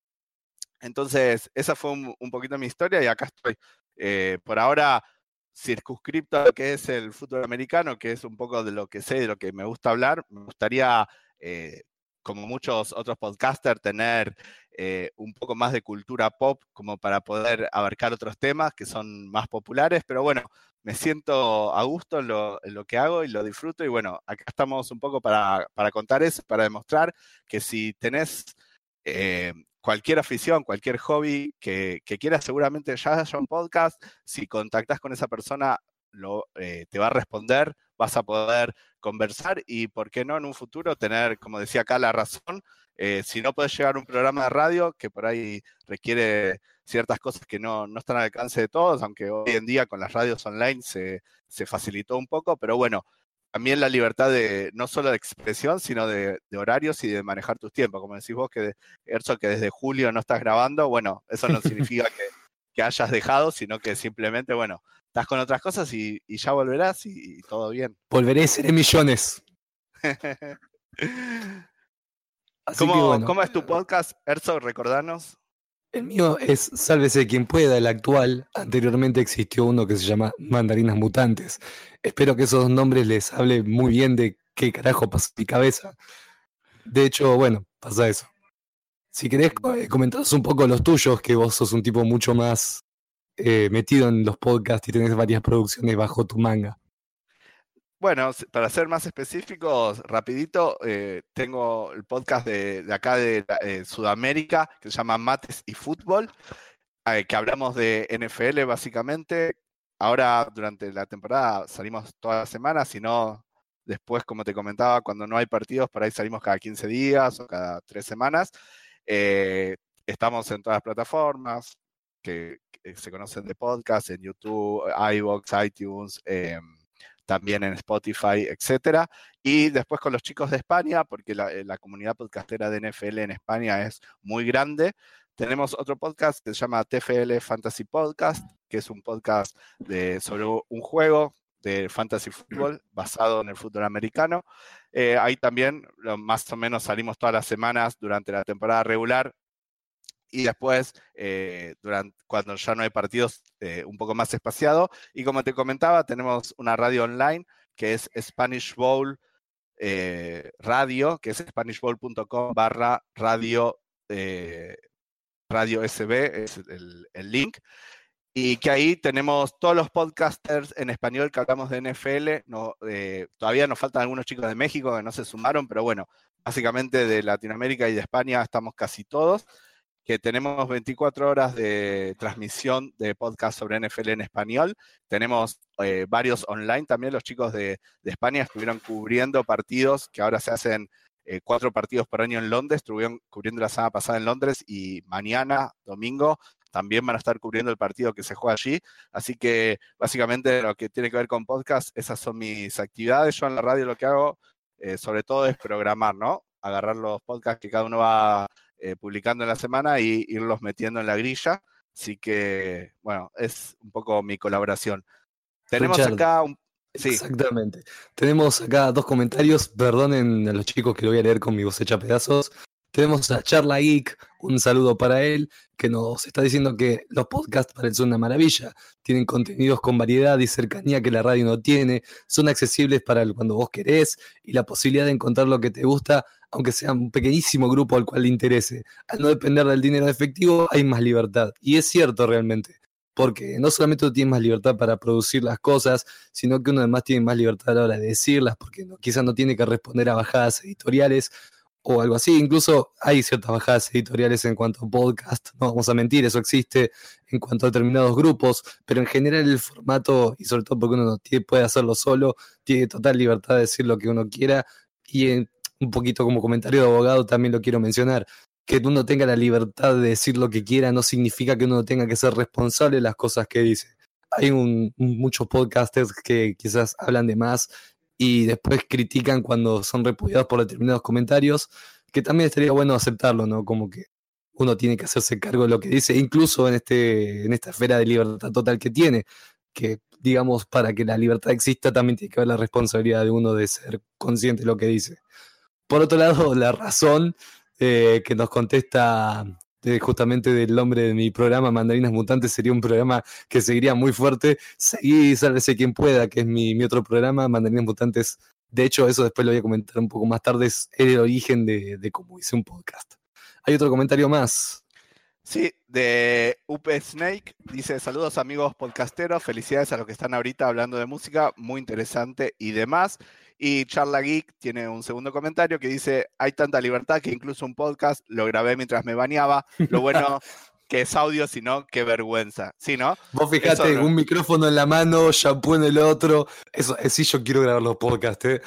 C: Entonces, esa fue un, un poquito mi historia y acá estoy. Eh, por ahora, circunscripto a lo que es el fútbol americano, que es un poco de lo que sé, de lo que me gusta hablar. Me gustaría, eh, como muchos otros podcasters, tener eh, un poco más de cultura pop como para poder abarcar otros temas que son más populares, pero bueno, me siento a gusto en lo, en lo que hago y lo disfruto, y bueno, acá estamos un poco para, para contar eso, para demostrar que si tenés eh, cualquier afición, cualquier hobby que, que quieras, seguramente ya haya un podcast. Si contactás con esa persona, lo, eh, te va a responder, vas a poder conversar y, ¿por qué no, en un futuro tener, como decía acá, la razón? Eh, si no podés llegar a un programa de radio que por ahí requiere ciertas cosas que no, no están al alcance de todos, aunque hoy en día con las radios online se, se facilitó un poco, pero bueno, también la libertad de no solo de expresión, sino de, de horarios y de manejar tus tiempos. Como decís vos, que Herzog, que desde julio no estás grabando, bueno, eso no significa que, que hayas dejado, sino que simplemente, bueno, estás con otras cosas y, y ya volverás y, y todo bien.
B: Volveré, seré millones. Así
C: ¿Cómo,
B: que bueno.
C: ¿Cómo es tu podcast, Herzog? Recordanos.
B: El mío es Sálvese quien pueda, el actual. Anteriormente existió uno que se llama Mandarinas Mutantes. Espero que esos dos nombres les hable muy bien de qué carajo pasa en mi cabeza. De hecho, bueno, pasa eso. Si querés, comentaros un poco los tuyos, que vos sos un tipo mucho más eh, metido en los podcasts y tenés varias producciones bajo tu manga.
C: Bueno, para ser más específicos, rapidito, eh, tengo el podcast de, de acá de eh, Sudamérica, que se llama Mates y Fútbol, eh, que hablamos de N F L básicamente. Ahora, durante la temporada, salimos todas las semanas, si no, después, como te comentaba, cuando no hay partidos, por ahí salimos cada quince días o cada tres semanas. Eh, estamos en todas las plataformas que, que se conocen de podcast, en YouTube, iVoox, iTunes, eh, también en Spotify, etcétera. Y después con los chicos de España, porque la, la comunidad podcastera de N F L en España es muy grande, tenemos otro podcast que se llama T F L Fantasy Podcast, que es un podcast de, sobre un juego de fantasy fútbol basado en el fútbol americano. Eh, ahí también lo, más o menos salimos todas las semanas durante la temporada regular, y después, eh, durante, cuando ya no hay partidos, eh, un poco más espaciado. Y como te comentaba, tenemos una radio online que es Spanish Bowl eh, Radio, que es spanish bowl punto com barra radio, eh, radio S B, es el, el link. y que ahí tenemos todos los podcasters en español que hablamos de N F L. No, eh, todavía nos faltan algunos chicos de México que no se sumaron, pero bueno, básicamente de Latinoamérica y de España estamos casi todos, que tenemos veinticuatro horas de transmisión de podcast sobre N F L en español. Tenemos eh, varios online también. Los chicos de, de España estuvieron cubriendo partidos que ahora se hacen eh, cuatro partidos por año en Londres. Estuvieron cubriendo la semana pasada en Londres y mañana, domingo, también van a estar cubriendo el partido que se juega allí. Así que básicamente lo que tiene que ver con podcast, esas son mis actividades. Yo en la radio lo que hago eh, sobre todo es programar, ¿no? Agarrar los podcasts que cada uno va eh, publicando en la semana y irlos metiendo en la grilla. Así que, bueno, es un poco mi colaboración. Tenemos
B: Richard,
C: acá un... Sí.
B: Exactamente. Tenemos acá dos comentarios. Perdonen a los chicos que lo voy a leer con mi voz hecha pedazos. Tenemos a Charla Geek, un saludo para él, que nos está diciendo que los podcasts parecen una maravilla, tienen contenidos con variedad y cercanía que la radio no tiene, son accesibles para cuando vos querés y la posibilidad de encontrar lo que te gusta, aunque sea un pequeñísimo grupo al cual le interese. Al no depender del dinero efectivo hay más libertad, y es cierto realmente, porque no solamente tú tienes más libertad para producir las cosas, sino que uno además tiene más libertad a la hora de decirlas, porque no, quizás no tiene que responder a bajadas editoriales, o algo así. Incluso hay ciertas bajadas editoriales en cuanto a podcast, no vamos a mentir, eso existe en cuanto a determinados grupos, pero en general el formato, y sobre todo porque uno no tiene, puede hacerlo solo, tiene total libertad de decir lo que uno quiera, y en, un poquito como comentario de abogado también lo quiero mencionar, que uno tenga la libertad de decir lo que quiera no significa que uno tenga que ser responsable de las cosas que dice. Hay un, muchos podcasters que quizás hablan de más y después critican cuando son repudiados por determinados comentarios, que también estaría bueno aceptarlo, ¿no? Como que uno tiene que hacerse cargo de lo que dice, incluso en, este, en esta esfera de libertad total que tiene, que digamos, para que la libertad exista también tiene que haber la responsabilidad de uno de ser consciente de lo que dice. Por otro lado, la razón eh, que nos contesta de, justamente del nombre de mi programa, Mandarinas Mutantes, sería un programa que seguiría muy fuerte. Seguí Sálvese quien pueda, que es mi, mi otro programa, Mandarinas Mutantes. De hecho, eso después lo voy a comentar un poco más tarde, es el origen de, de cómo hice un podcast. Hay otro comentario más.
C: Sí, de U P Snake, dice: saludos amigos podcasteros, felicidades a los que están ahorita hablando de música, muy interesante y demás. Y Charla Geek tiene un segundo comentario que dice: hay tanta libertad que incluso un podcast lo grabé mientras me bañaba, lo bueno que es audio, sino qué vergüenza, ¿sí, no?
B: Vos fijate, no... un micrófono en la mano, shampoo en el otro, eso, sí, yo quiero grabar los podcasts, ¿eh?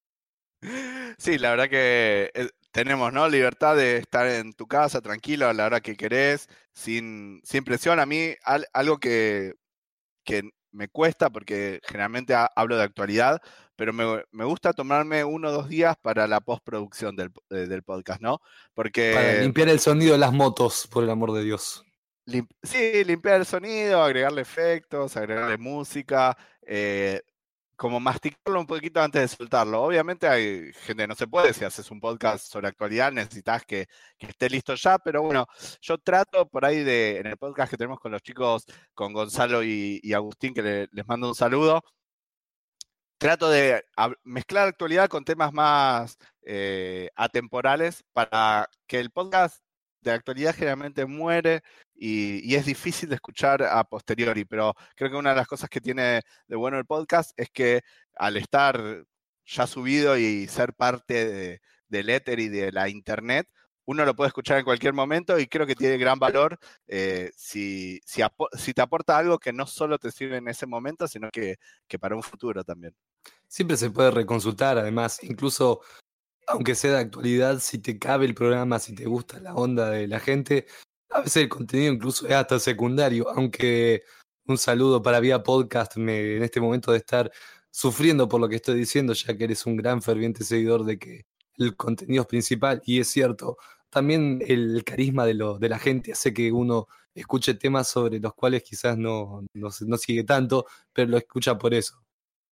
C: Sí, la verdad que... Eh, tenemos, ¿no? Libertad de estar en tu casa, tranquilo, a la hora que querés, sin, sin presión. A mí, al, algo que, que me cuesta, porque generalmente ha, hablo de actualidad, pero me, me gusta tomarme uno o dos días para la postproducción del, de, del podcast, ¿no? Porque...
B: Para limpiar el sonido de las motos, por el amor de Dios.
C: Lim, sí, limpiar el sonido, agregarle efectos, agregarle música, eh, como masticarlo un poquito antes de soltarlo. Obviamente hay gente, no se puede, si haces un podcast sobre actualidad necesitas que, que esté listo ya, pero bueno, yo trato por ahí de, en el podcast que tenemos con los chicos, con Gonzalo y, y Agustín, que le, les mando un saludo, trato de a, mezclar actualidad con temas más eh, atemporales para que el podcast de actualidad generalmente muere y, y es difícil de escuchar a posteriori, pero creo que una de las cosas que tiene de bueno el podcast es que al estar ya subido y ser parte de, del éter y de la internet, uno lo puede escuchar en cualquier momento y creo que tiene gran valor eh, si, si, si te aporta algo que no solo te sirve en ese momento, sino que, que para un futuro también.
B: Siempre se puede reconsultar, además, incluso... aunque sea de actualidad, si te cabe el programa, si te gusta la onda de la gente, a veces el contenido incluso es hasta secundario, aunque un saludo para Vía Podcast me, en este momento de estar sufriendo por lo que estoy diciendo, ya que eres un gran ferviente seguidor de que el contenido es principal, y es cierto, también el carisma de, lo, de la gente hace que uno escuche temas sobre los cuales quizás no, no, no sigue tanto, pero lo escucha por eso.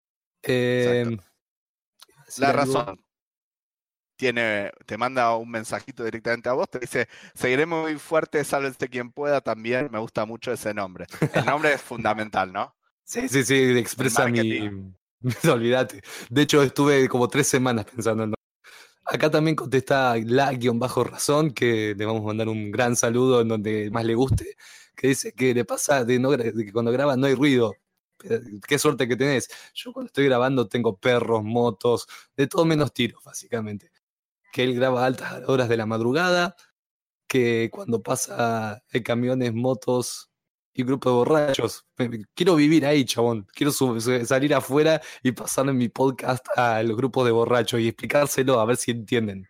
B: Eh,
C: la razón. Tiene, te manda un mensajito directamente a vos, te dice: seguiré muy fuerte, sálvese quien pueda también. Me gusta mucho ese nombre. El nombre es fundamental, ¿no?
B: Sí, sí, sí, expresa mi... Olvídate. De hecho, estuve como tres semanas pensando en... Acá también contesta la guión bajo razón, que le vamos a mandar un gran saludo en donde más le guste, que dice que le pasa de, no, de que cuando graba no hay ruido. Qué suerte que tenés. Yo cuando estoy grabando tengo perros, motos, de todo menos tiros, básicamente. Que él graba a altas horas de la madrugada, que cuando pasa hay camiones, motos y grupos de borrachos. Quiero vivir ahí, chabón. Quiero salir afuera y pasarle mi podcast a los grupos de borrachos y explicárselo a ver si entienden.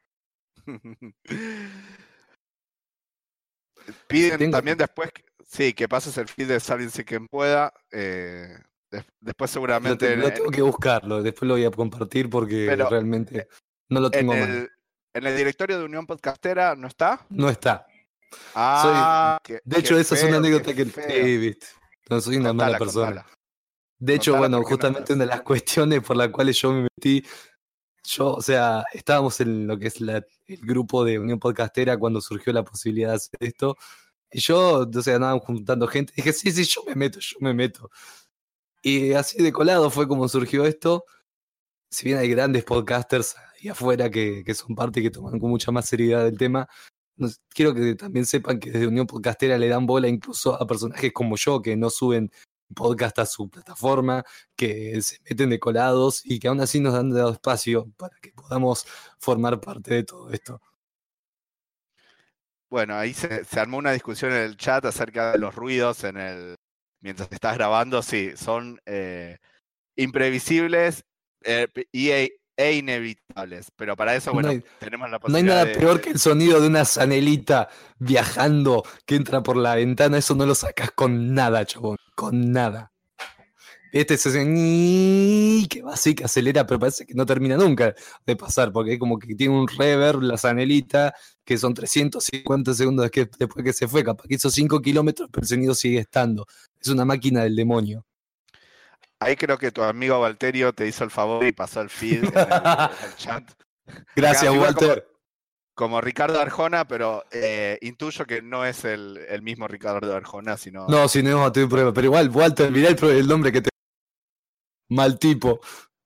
C: Piden
B: Tengo-
C: también después, que- sí, que pases el feed de Sálvense quien pueda. eh, des- después
B: Lo,
C: seguramente
B: te-
C: en,
B: lo
C: en-
B: tengo que buscarlo, después lo voy a compartir porque
C: Pero,
B: realmente no lo
C: en
B: tengo a mano.
C: el, en el directorio de Unión Podcastera, ¿no está?
B: No está.
C: Ah, qué,
B: De hecho,
C: qué
B: esa es una
C: feo, qué
B: anécdota que
C: feo.
B: sí, viste. No soy una mala
C: Contala,
B: persona.
C: contala.
B: De hecho,
C: Contala
B: bueno,
C: porque no
B: justamente
C: estás.
B: una de las cuestiones por las cuales yo me metí, yo, o sea, estábamos en lo que es la- el grupo de Unión Podcastera cuando surgió la posibilidad de hacer esto. Y yo, o sea, andaban juntando gente. Dije, sí, sí, yo me meto, yo me meto. Y así de colado fue como surgió esto. Si bien hay grandes podcasters ahí afuera que, que son parte y que toman con mucha más seriedad el tema, no- quiero que también sepan que desde Unión Podcastera le dan bola incluso a personajes como yo que no suben podcast a su plataforma, que se meten de colados y que aún así nos han dado espacio para que podamos formar parte de todo esto.
C: Bueno, ahí se, se armó una discusión en el chat acerca de los ruidos en el mientras estás grabando. Sí, son eh, imprevisibles eh, y, e, e inevitables. Pero para eso,
B: No
C: bueno,
B: hay-
C: tenemos la
B: No hay
C: posibilidad
B: nada
C: de,
B: peor
C: de-
B: que el sonido de una zanelita viajando que entra por la ventana. Eso no lo sacas con nada, chabón. Con nada. Este se hace ñi, que va así, que acelera, pero parece que no termina nunca de pasar, porque es como que tiene un reverb, la zanelita, que son trescientos cincuenta segundos después que, después que se fue. Capaz que hizo cinco kilómetros, pero el sonido sigue estando. Es una máquina del demonio.
C: Ahí creo que tu amigo Valterio te hizo el favor y pasó el feed en el, en el chat.
B: Gracias,
C: Acá figura
B: Walter.
C: Como Ricardo Arjona, pero eh, intuyo que no es el, el mismo Ricardo Arjona, sino...
B: No, si no, no te doy prueba. Pero igual, Walter, mirá el, pro- el nombre que te. Mal tipo.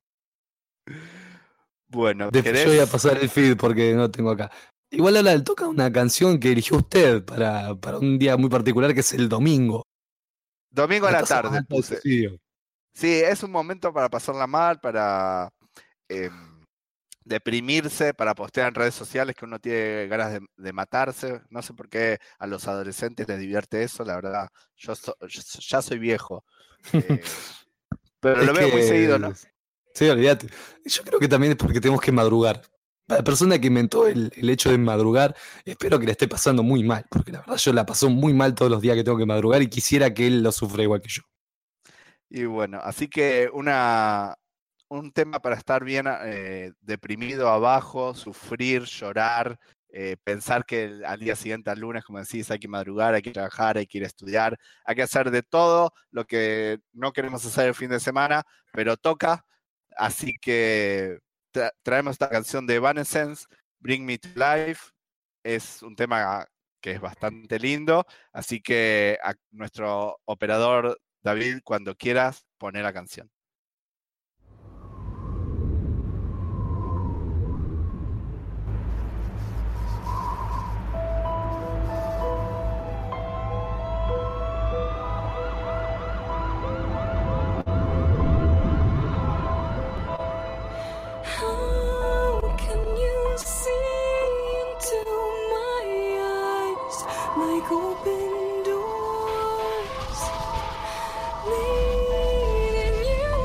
C: Bueno,
B: Después
C: ¿querés?
B: yo voy a pasar el feed porque no tengo acá. Igual ahora le toca una canción que eligió usted para, para un día muy particular que es el domingo.
C: Domingo a la
B: Esta
C: tarde
B: semana de
C: puse.
B: suicidio.
C: Sí, es un momento para pasarla mal, para eh, deprimirse, para postear en redes sociales que uno tiene ganas de, de matarse. No sé por qué a los adolescentes les divierte eso, la verdad. Yo, so- yo ya soy viejo. Eh, pero
B: Es
C: lo veo muy
B: que-
C: seguido, ¿no?
B: Sí, olvídate. Yo creo que también es porque tenemos que madrugar. La persona que inventó el, el hecho de madrugar, espero que la esté pasando muy mal, porque la verdad yo la paso muy mal todos los días que tengo que madrugar y quisiera que él lo sufra igual que yo.
C: Y bueno, así que una, un tema para estar bien eh, deprimido abajo, sufrir, llorar, eh, pensar que el- al día siguiente, al lunes, como decís, hay que madrugar, hay que trabajar, hay que ir a estudiar, hay que hacer de todo lo que no queremos hacer el fin de semana, pero toca. Así que tra- traemos esta canción de Evanescence, Bring Me to Life. Es un tema que es bastante lindo, así que a nuestro operador David, cuando quieras, poner la canción.
E: How can you see into my eyes like open doors, leading you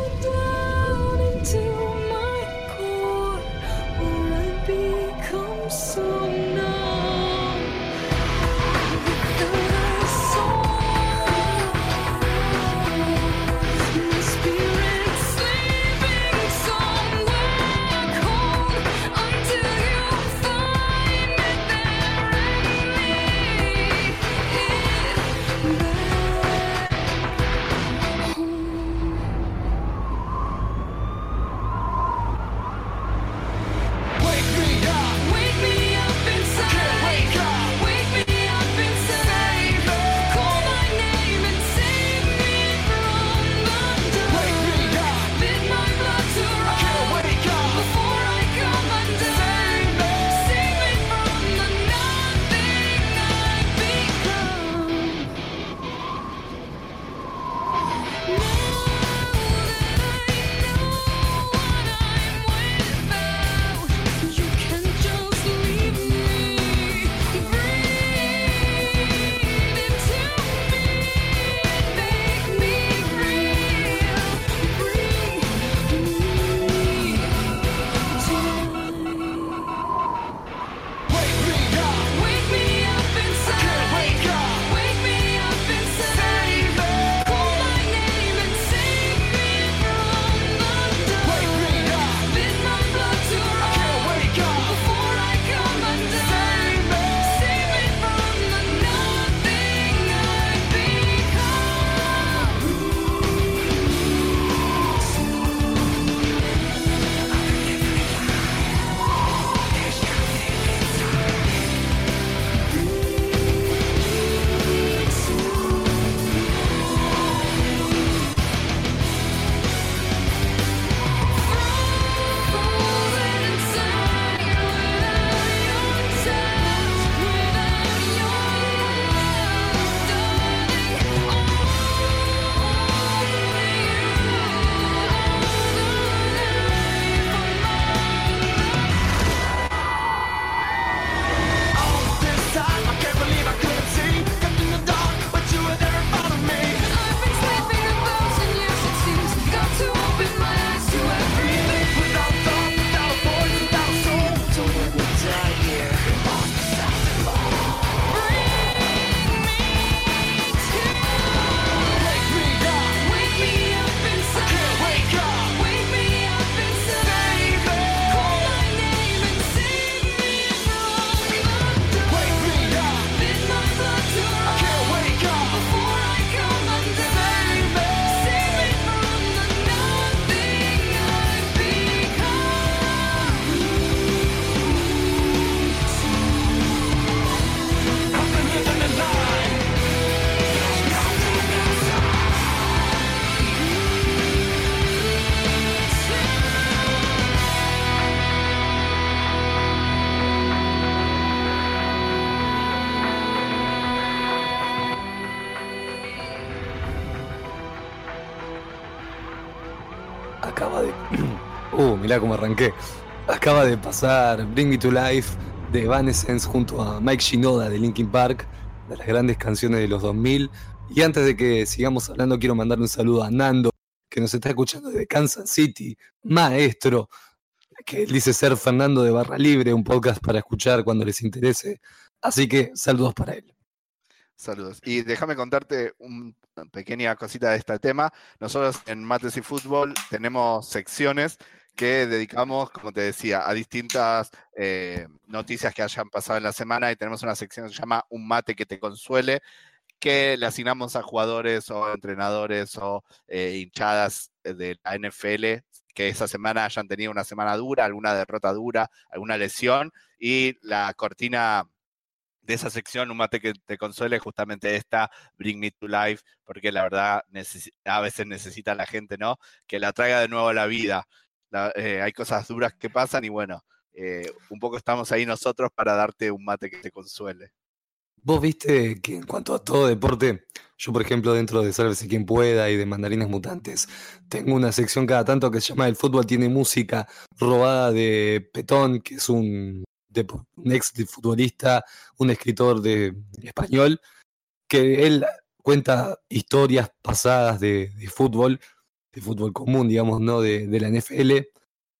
B: acaba de... Uh, mirá cómo arranqué. Acaba de pasar Bring Me to Life de Evanescence junto a Mike Shinoda de Linkin Park, de las grandes canciones de los dos mil. Y antes de que sigamos hablando, quiero mandarle un saludo a Nando, que nos está escuchando desde Kansas City, maestro, que él dice ser Fernando de Barra Libre, un podcast para escuchar cuando les interese. Así que saludos para él.
C: Saludos. Y déjame contarte un- una pequeña cosita de este tema. Nosotros en Mates y Fútbol tenemos secciones que dedicamos, como te decía, a distintas eh, noticias que hayan pasado en la semana, y tenemos una sección que se llama Un mate que te consuele, que le asignamos a jugadores o entrenadores o eh, hinchadas de la N F L que esa semana hayan tenido una semana dura, alguna derrota dura, alguna lesión, y la cortina de esa sección, Un mate que te consuele, justamente esta, Bring Me to Life, porque la verdad necesi- a veces necesita la gente, ¿no? Que la traiga de nuevo a la vida. La- eh, hay cosas duras que pasan y bueno, eh, un poco estamos ahí nosotros para darte un mate que te consuele.
B: Vos viste que en cuanto a todo deporte, yo por ejemplo dentro de Sálvese Quien Pueda y de Mandarinas Mutantes, tengo una sección cada tanto que se llama El fútbol tiene música, robada de Petón, que es un, depo- un ex futbolista, un escritor de español, que él cuenta historias pasadas de, de fútbol, de fútbol común, digamos, ¿no? De, de la N F L,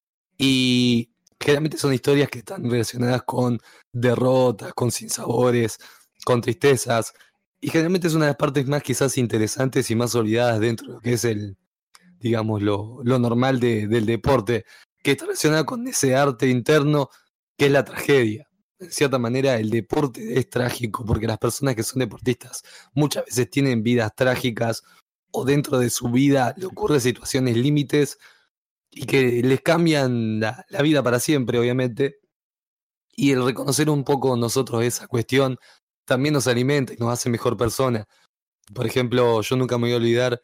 B: y generalmente son historias que están relacionadas con derrotas, con sinsabores, con tristezas, y generalmente es una de las partes más quizás interesantes y más olvidadas dentro de lo que es el, digamos, lo, lo normal de- del deporte, que está relacionada con ese arte interno que es la tragedia. En cierta manera, el deporte es trágico porque las personas que son deportistas muchas veces tienen vidas trágicas, o dentro de su vida le ocurren situaciones límites y que les cambian la, la vida para siempre, obviamente. Y el reconocer un poco nosotros esa cuestión también nos alimenta y nos hace mejor persona. Por ejemplo, yo nunca me voy a olvidar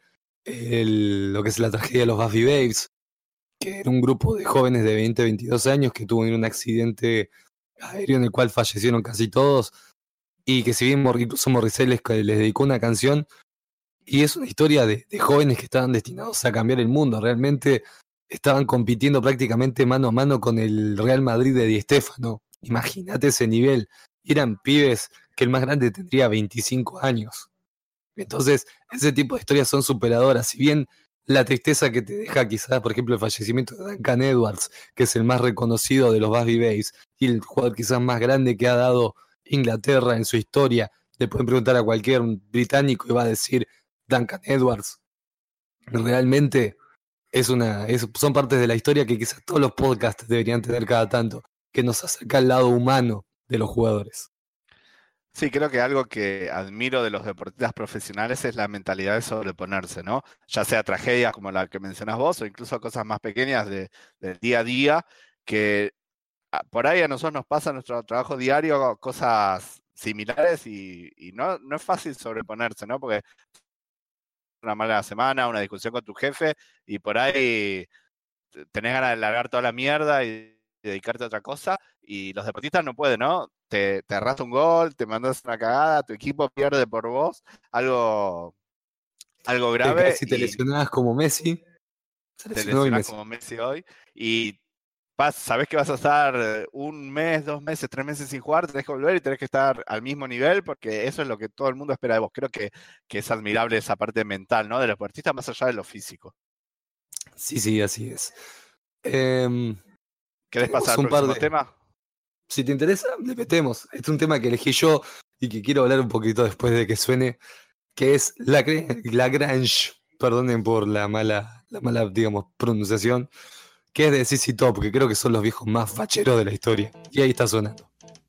B: el- lo que es la tragedia de los Buffy Babes, que era un grupo de jóvenes de veinte, veintidós años que tuvieron un accidente aéreo en el cual fallecieron casi todos, y que si bien Mor- incluso Morrissey les, les dedicó una canción, y es una historia de, de jóvenes que estaban destinados a cambiar el mundo. Realmente estaban compitiendo prácticamente mano a mano con el Real Madrid de Di Stéfano. Imagínate ese nivel. Eran pibes que el más grande tendría veinticinco años. Entonces, ese tipo de historias son superadoras. Si bien la tristeza que te deja quizás, por ejemplo, el fallecimiento de Duncan Edwards, que es el más reconocido de los Buffy Babes, y el jugador quizás más grande que ha dado Inglaterra en su historia, le pueden preguntar a cualquier británico y va a decir Duncan Edwards. Realmente es una, es- son partes de la historia que quizás todos los podcasts deberían tener cada tanto, que nos acerca al lado humano de los jugadores.
C: Sí, creo que algo que admiro de los deportistas profesionales es la mentalidad de sobreponerse, ¿no? Ya sea tragedias como la que mencionás vos, o incluso cosas más pequeñas de- del día a día, que ah, por ahí a nosotros nos pasa en nuestro trabajo diario cosas similares, y, y no, no es fácil sobreponerse, ¿no? Porque una mala semana, una discusión con tu jefe, y por ahí te- tenés ganas de largar toda la mierda y dedicarte a otra cosa, y los deportistas no pueden, ¿no? Te, te erras un gol, te mandas una cagada, tu equipo pierde por vos, algo, algo
B: Te
C: grave,
B: caes y te
C: y
B: lesionás como Messi. Se
C: te
B: lesionó hoy
C: lesionás
B: Messi.
C: como Messi hoy, y vas, sabés que vas a estar eh, un mes, dos meses, tres meses sin jugar, tenés que volver y tenés que estar al mismo nivel, porque eso es lo que todo el mundo espera de vos. Creo que, que es admirable esa parte mental, ¿no? De los deportistas más allá de lo físico.
B: Sí, sí, así es. Em,
C: ¿Querés
B: tenemos
C: pasar al
B: un par
C: próximo
B: de...
C: tema?
B: Si te interesa, le metemos. Este es un tema que elegí yo y que quiero hablar un poquito después de que suene, que es La, Lagrange, perdonen por la mala, la mala, digamos, pronunciación, que es de C C Top, que creo que son los viejos más facheros de la historia. Y ahí está sonando.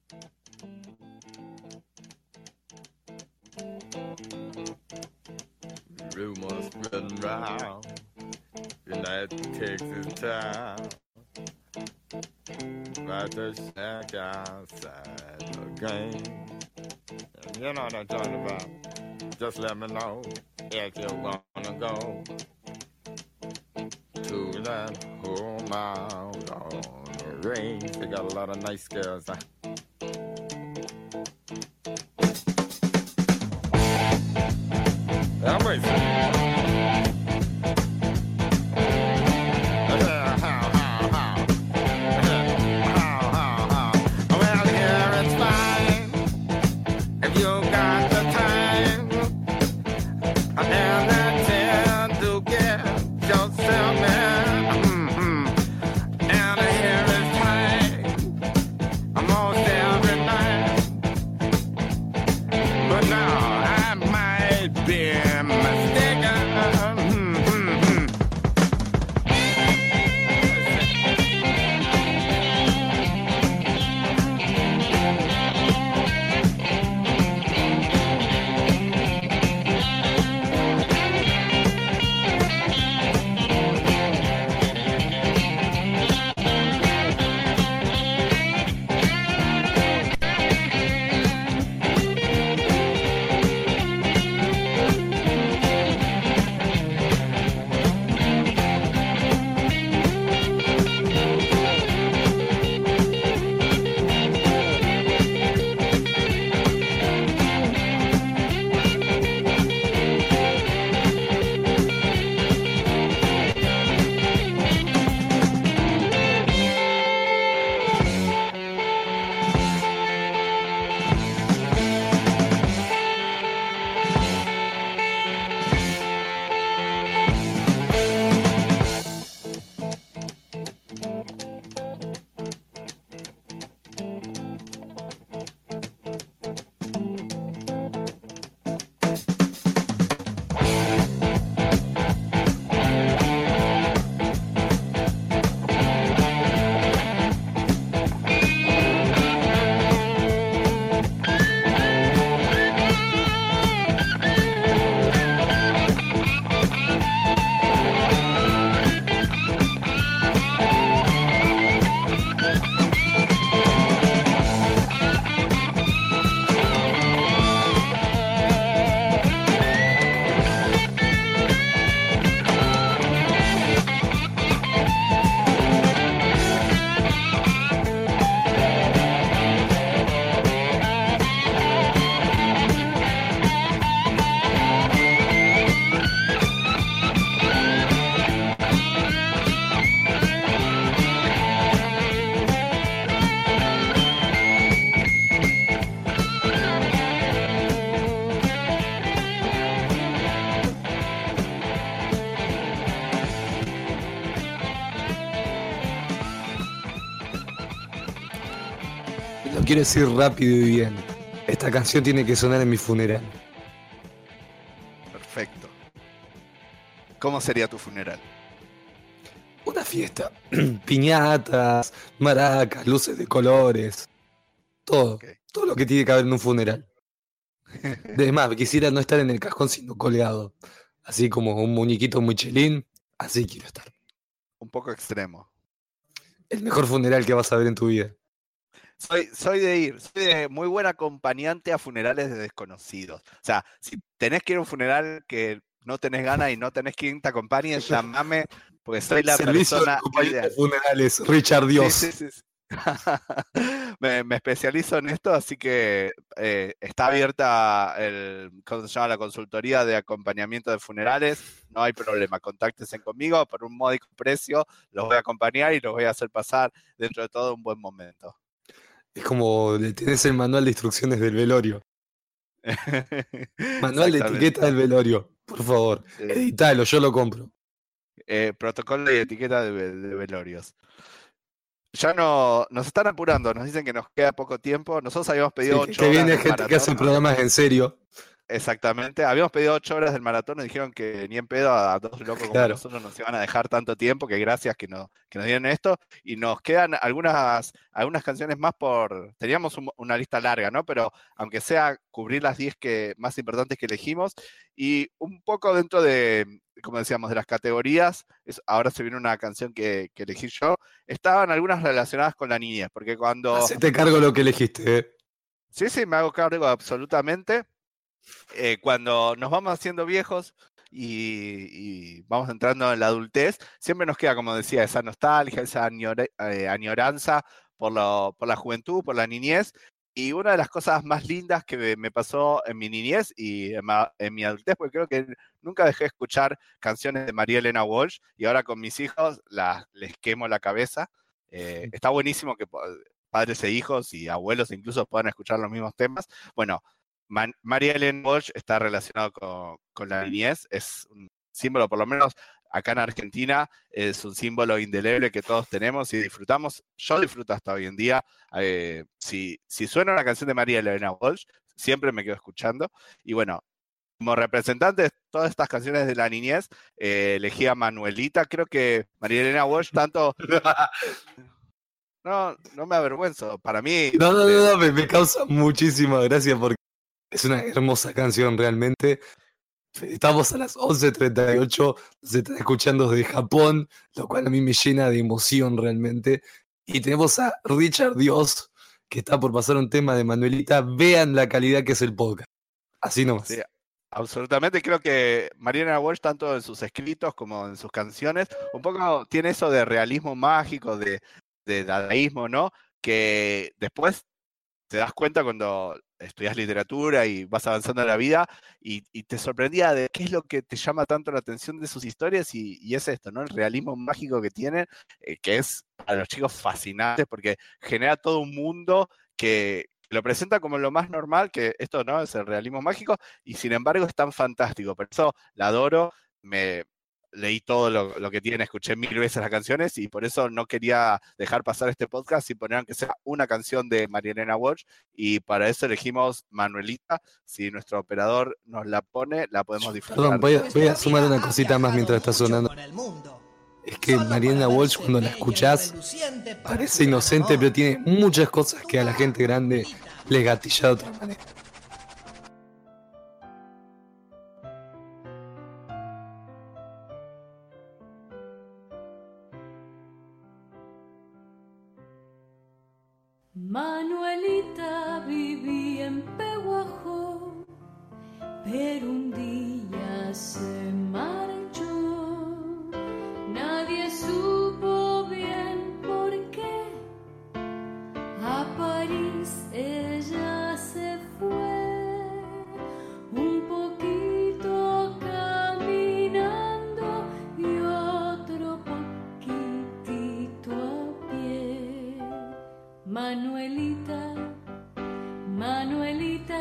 F: Rumors spreading round in that Texas town about the shack outside the game. And you know what I'm talking about. Just let me know if you wanna go to that home out on the range. They got a lot of nice girls. Huh? I'm racing. yourself, man. Mm-hmm. And here is time. Almost every night. But now I might be mistaken. Mm-hmm.
B: Lo quiero decir rápido y bien. Esta canción tiene que sonar en mi funeral.
C: Perfecto. ¿Cómo sería tu funeral?
B: Una fiesta. Piñatas, maracas, luces de colores. Todo.
C: Ok.
B: Todo lo que tiene que haber en un funeral. Es más, quisiera no estar en el cajón sino colgado. Así como un muñequito Michelin. Así quiero estar.
C: Un poco extremo.
B: El mejor funeral que vas a ver en tu vida.
C: Soy, soy de ir, soy de muy buen acompañante a funerales de desconocidos. O sea, si tenés que ir a un funeral que no tenés ganas y no tenés quien te acompañe, llamame, porque soy la
B: Servicio de
C: persona
B: acompañante
C: ideal.
B: de funerales, Richard Dios.
C: Sí, sí, sí, sí. me, me especializo en esto, así que eh, está abierta el, ¿cómo se llama? La consultoría de acompañamiento de funerales. No hay problema, contáctense conmigo por un módico precio, los voy a acompañar y los voy a hacer pasar dentro de todo un buen momento.
B: Es como le tenés el manual de instrucciones del velorio. Manual de
C: Exactamente.
B: etiqueta del velorio. Por favor,
C: Sí.
B: editalo, yo lo compro.
C: Eh, protocolo y etiqueta de, ve- de velorios. Ya no, nos están apurando, nos dicen que nos queda poco tiempo. Nosotros habíamos
B: Sí,
C: pedido
B: que,
C: ocho
B: que
C: horas
B: viene
C: del
B: gente que hace
C: maratón.
B: programas en serio.
C: Exactamente, habíamos pedido ocho horas del maratón, nos dijeron que ni en pedo a dos locos como
B: Claro.
C: nosotros nos iban a dejar tanto tiempo, que gracias que, no, que nos dieron esto, y nos quedan algunas, algunas canciones más por, teníamos un- una lista larga, ¿no? Pero aunque sea cubrir las diez que, más importantes que elegimos, y un poco dentro de, como decíamos, de las categorías, es- ahora se viene una canción que, que elegí yo, estaban algunas relacionadas con la niñez, porque cuando...
B: Hacete cargo lo que elegiste, ¿eh?
C: Sí, sí, me hago cargo absolutamente. Eh, cuando nos vamos haciendo viejos y, y vamos entrando en la adultez, siempre nos queda, como decía, esa nostalgia, esa añore- eh, añoranza por, lo- por la juventud, por la niñez. Y una de las cosas más lindas que me, me pasó en mi niñez y en, ma- en mi adultez, porque creo que nunca dejé de escuchar canciones de María Elena Walsh y ahora con mis hijos las, les quemo la cabeza. Eh, está buenísimo que po- padres e hijos y abuelos incluso puedan escuchar los mismos temas. Bueno, Man- María Ellen Walsh está relacionado con, con la niñez, es un símbolo, por lo menos acá en Argentina es un símbolo indeleble que todos tenemos y disfrutamos. Yo disfruto hasta hoy en día. Eh, si, si suena una canción de María Elena Walsh, siempre me quedo escuchando. Y bueno, como representante de todas estas canciones de la niñez, eh, elegí a Manuelita. Creo que María Elena Walsh tanto... No, no me avergüenzo. Para mí...
B: No, no,
C: eh,
B: no, no, me, me causa muchísima gracia porque es una hermosa canción realmente. Estamos a las once treinta y ocho, se está escuchando desde Japón, lo cual a mí me llena de emoción realmente. Y tenemos a Richard Dios, que está por pasar un tema de Manuelita. Vean la calidad que es el podcast. Así nomás.
C: Sí, absolutamente. Creo que Mariana Walsh, tanto en sus escritos como en sus canciones, un poco tiene eso de realismo mágico, de, de dadaísmo, ¿no? Que después te das cuenta cuando estudias literatura y vas avanzando en la vida y, y te sorprendía de qué es lo que te llama tanto la atención de sus historias y, y es esto, ¿no? El realismo mágico que tienen, eh, que es a los chicos fascinante porque genera todo un mundo que lo presenta como lo más normal, que esto no es el realismo mágico, y sin embargo es tan fantástico. Por eso la adoro, me leí todo lo, lo que tiene, escuché mil veces las canciones, y por eso no quería dejar pasar este podcast sin poner aunque sea una canción de María Elena Walsh, y para eso elegimos Manuelita. Si nuestro operador nos la pone, la podemos disfrutar.
B: Perdón, voy a, voy a sumar una cosita más mientras está sonando. Es que Mariana Walsh, cuando la escuchás, parece inocente, pero tiene muchas cosas que a la gente grande les gatilla de otra manera.
E: Manuelita vivía en Peguajó, pero un día se marchó. Nadie supo bien por qué. A París ella se fue, un poquito caminando y otro poquitito a pie. Manuelita, Manuelita,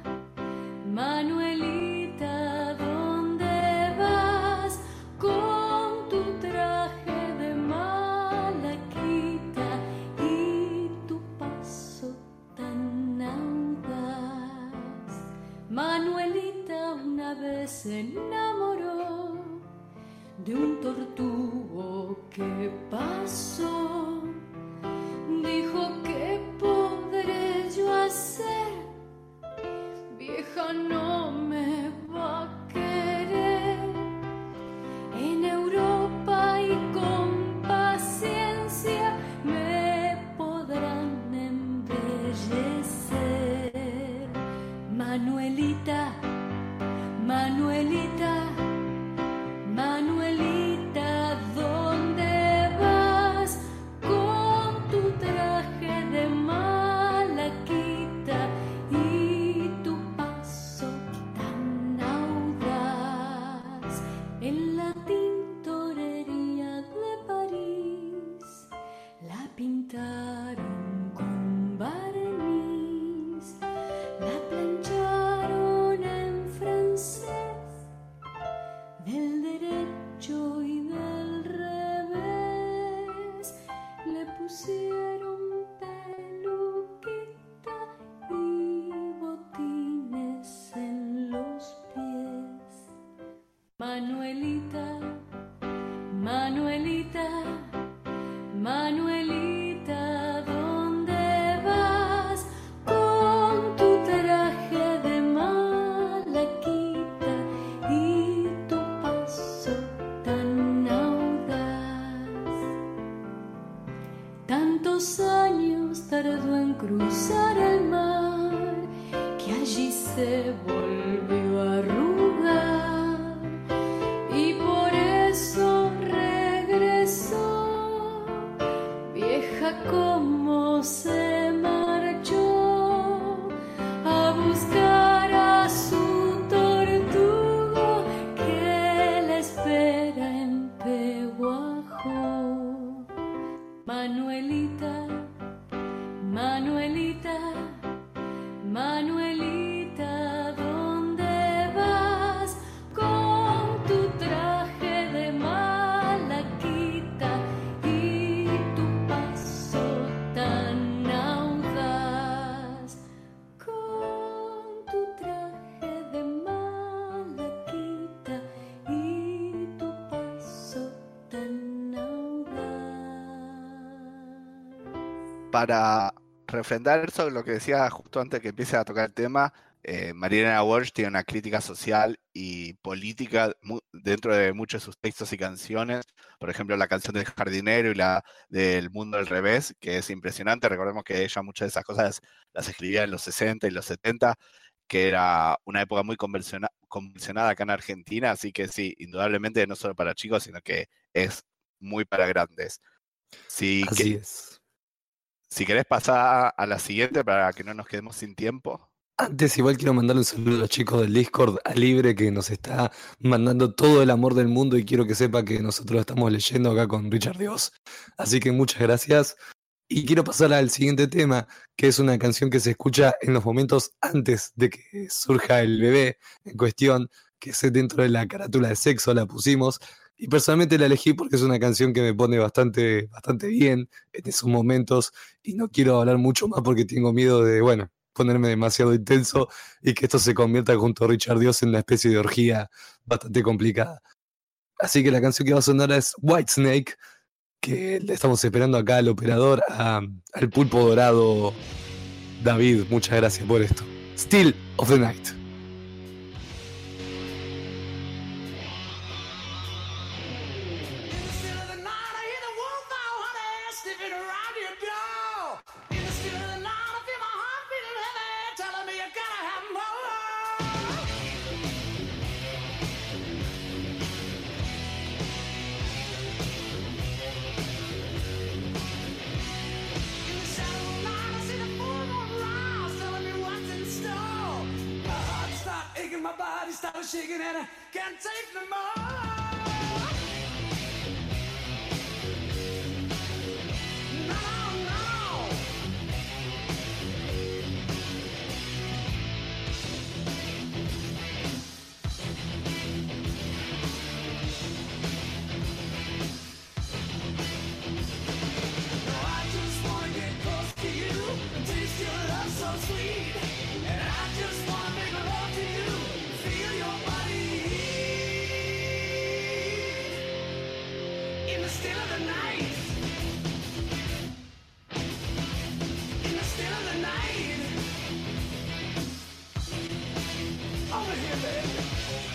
E: Manuelita, ¿dónde vas con tu traje de malaquita y tu paso tan audaz? Manuelita una vez se enamoró de un tortugo que pasó. Dijo, ¿qué podré yo hacer? Vieja no me va a querer. En Europa y con paciencia me podrán embellecer. Manuelita, Manuelita, Manuelita, ¿dónde vas con tu traje de malaquita y tu paso tan audaz? En la tintorería de París la pintaron con barniz, la plancharon en francés, del derecho y del revés, le pusieron peluquita y botines en los pies. Manuelita, Manuelita, Manuelita, ¿dónde vas con tu traje de malaquita y tu paso tan audaz? Tantos años tardó en cruzar el mar, que allí se volvió a arrugar, y por eso regresó, vieja como se marchó, a buscar a su tortugo que la espera en Peguajó. Manuelita, Manuelita, Manuelita, ¿dónde
C: para refrendar eso, lo que decía justo antes que empiece a tocar el tema, eh, Mariana Walsh tiene una crítica social y política mu- dentro de muchos de sus textos y canciones. Por ejemplo, la canción del jardinero y la del mundo al revés, que es impresionante. Recordemos que ella muchas de esas cosas las escribía en los sesenta y los setenta, que era una época muy convulsiona- convulsionada acá en Argentina, así que sí, indudablemente no solo para chicos, sino que es muy para grandes. Si, que-
B: Así es.
C: si querés pasar a la siguiente para que no nos quedemos sin tiempo.
B: Antes igual quiero mandarle un saludo a los chicos del Discord, a Libre, que nos está mandando todo el amor del mundo y quiero que sepa que nosotros estamos leyendo acá con Richard Dios. Así que muchas gracias. Y quiero pasar al siguiente tema, que es una canción que se escucha en los momentos antes de que surja el bebé en cuestión, que es dentro de la carátula de Sexo, la pusimos. Y personalmente la elegí porque es una canción que me pone bastante, bastante bien en esos momentos. Y no quiero hablar mucho más porque tengo miedo de, bueno, ponerme demasiado intenso y que esto se convierta junto a Richard Dios en una especie de orgía bastante complicada. Así que la canción que va a sonar es Whitesnake, que le estamos esperando acá al operador, a- al pulpo dorado David. Muchas gracias por esto. Still of the Night.
D: My body started shaking and I can't take no more. No, no. No, I just wanna get close to you and taste your love so sweet. And I just wanna make love to you. Feel your body in the still of the night. In the still of the night. Over here, baby.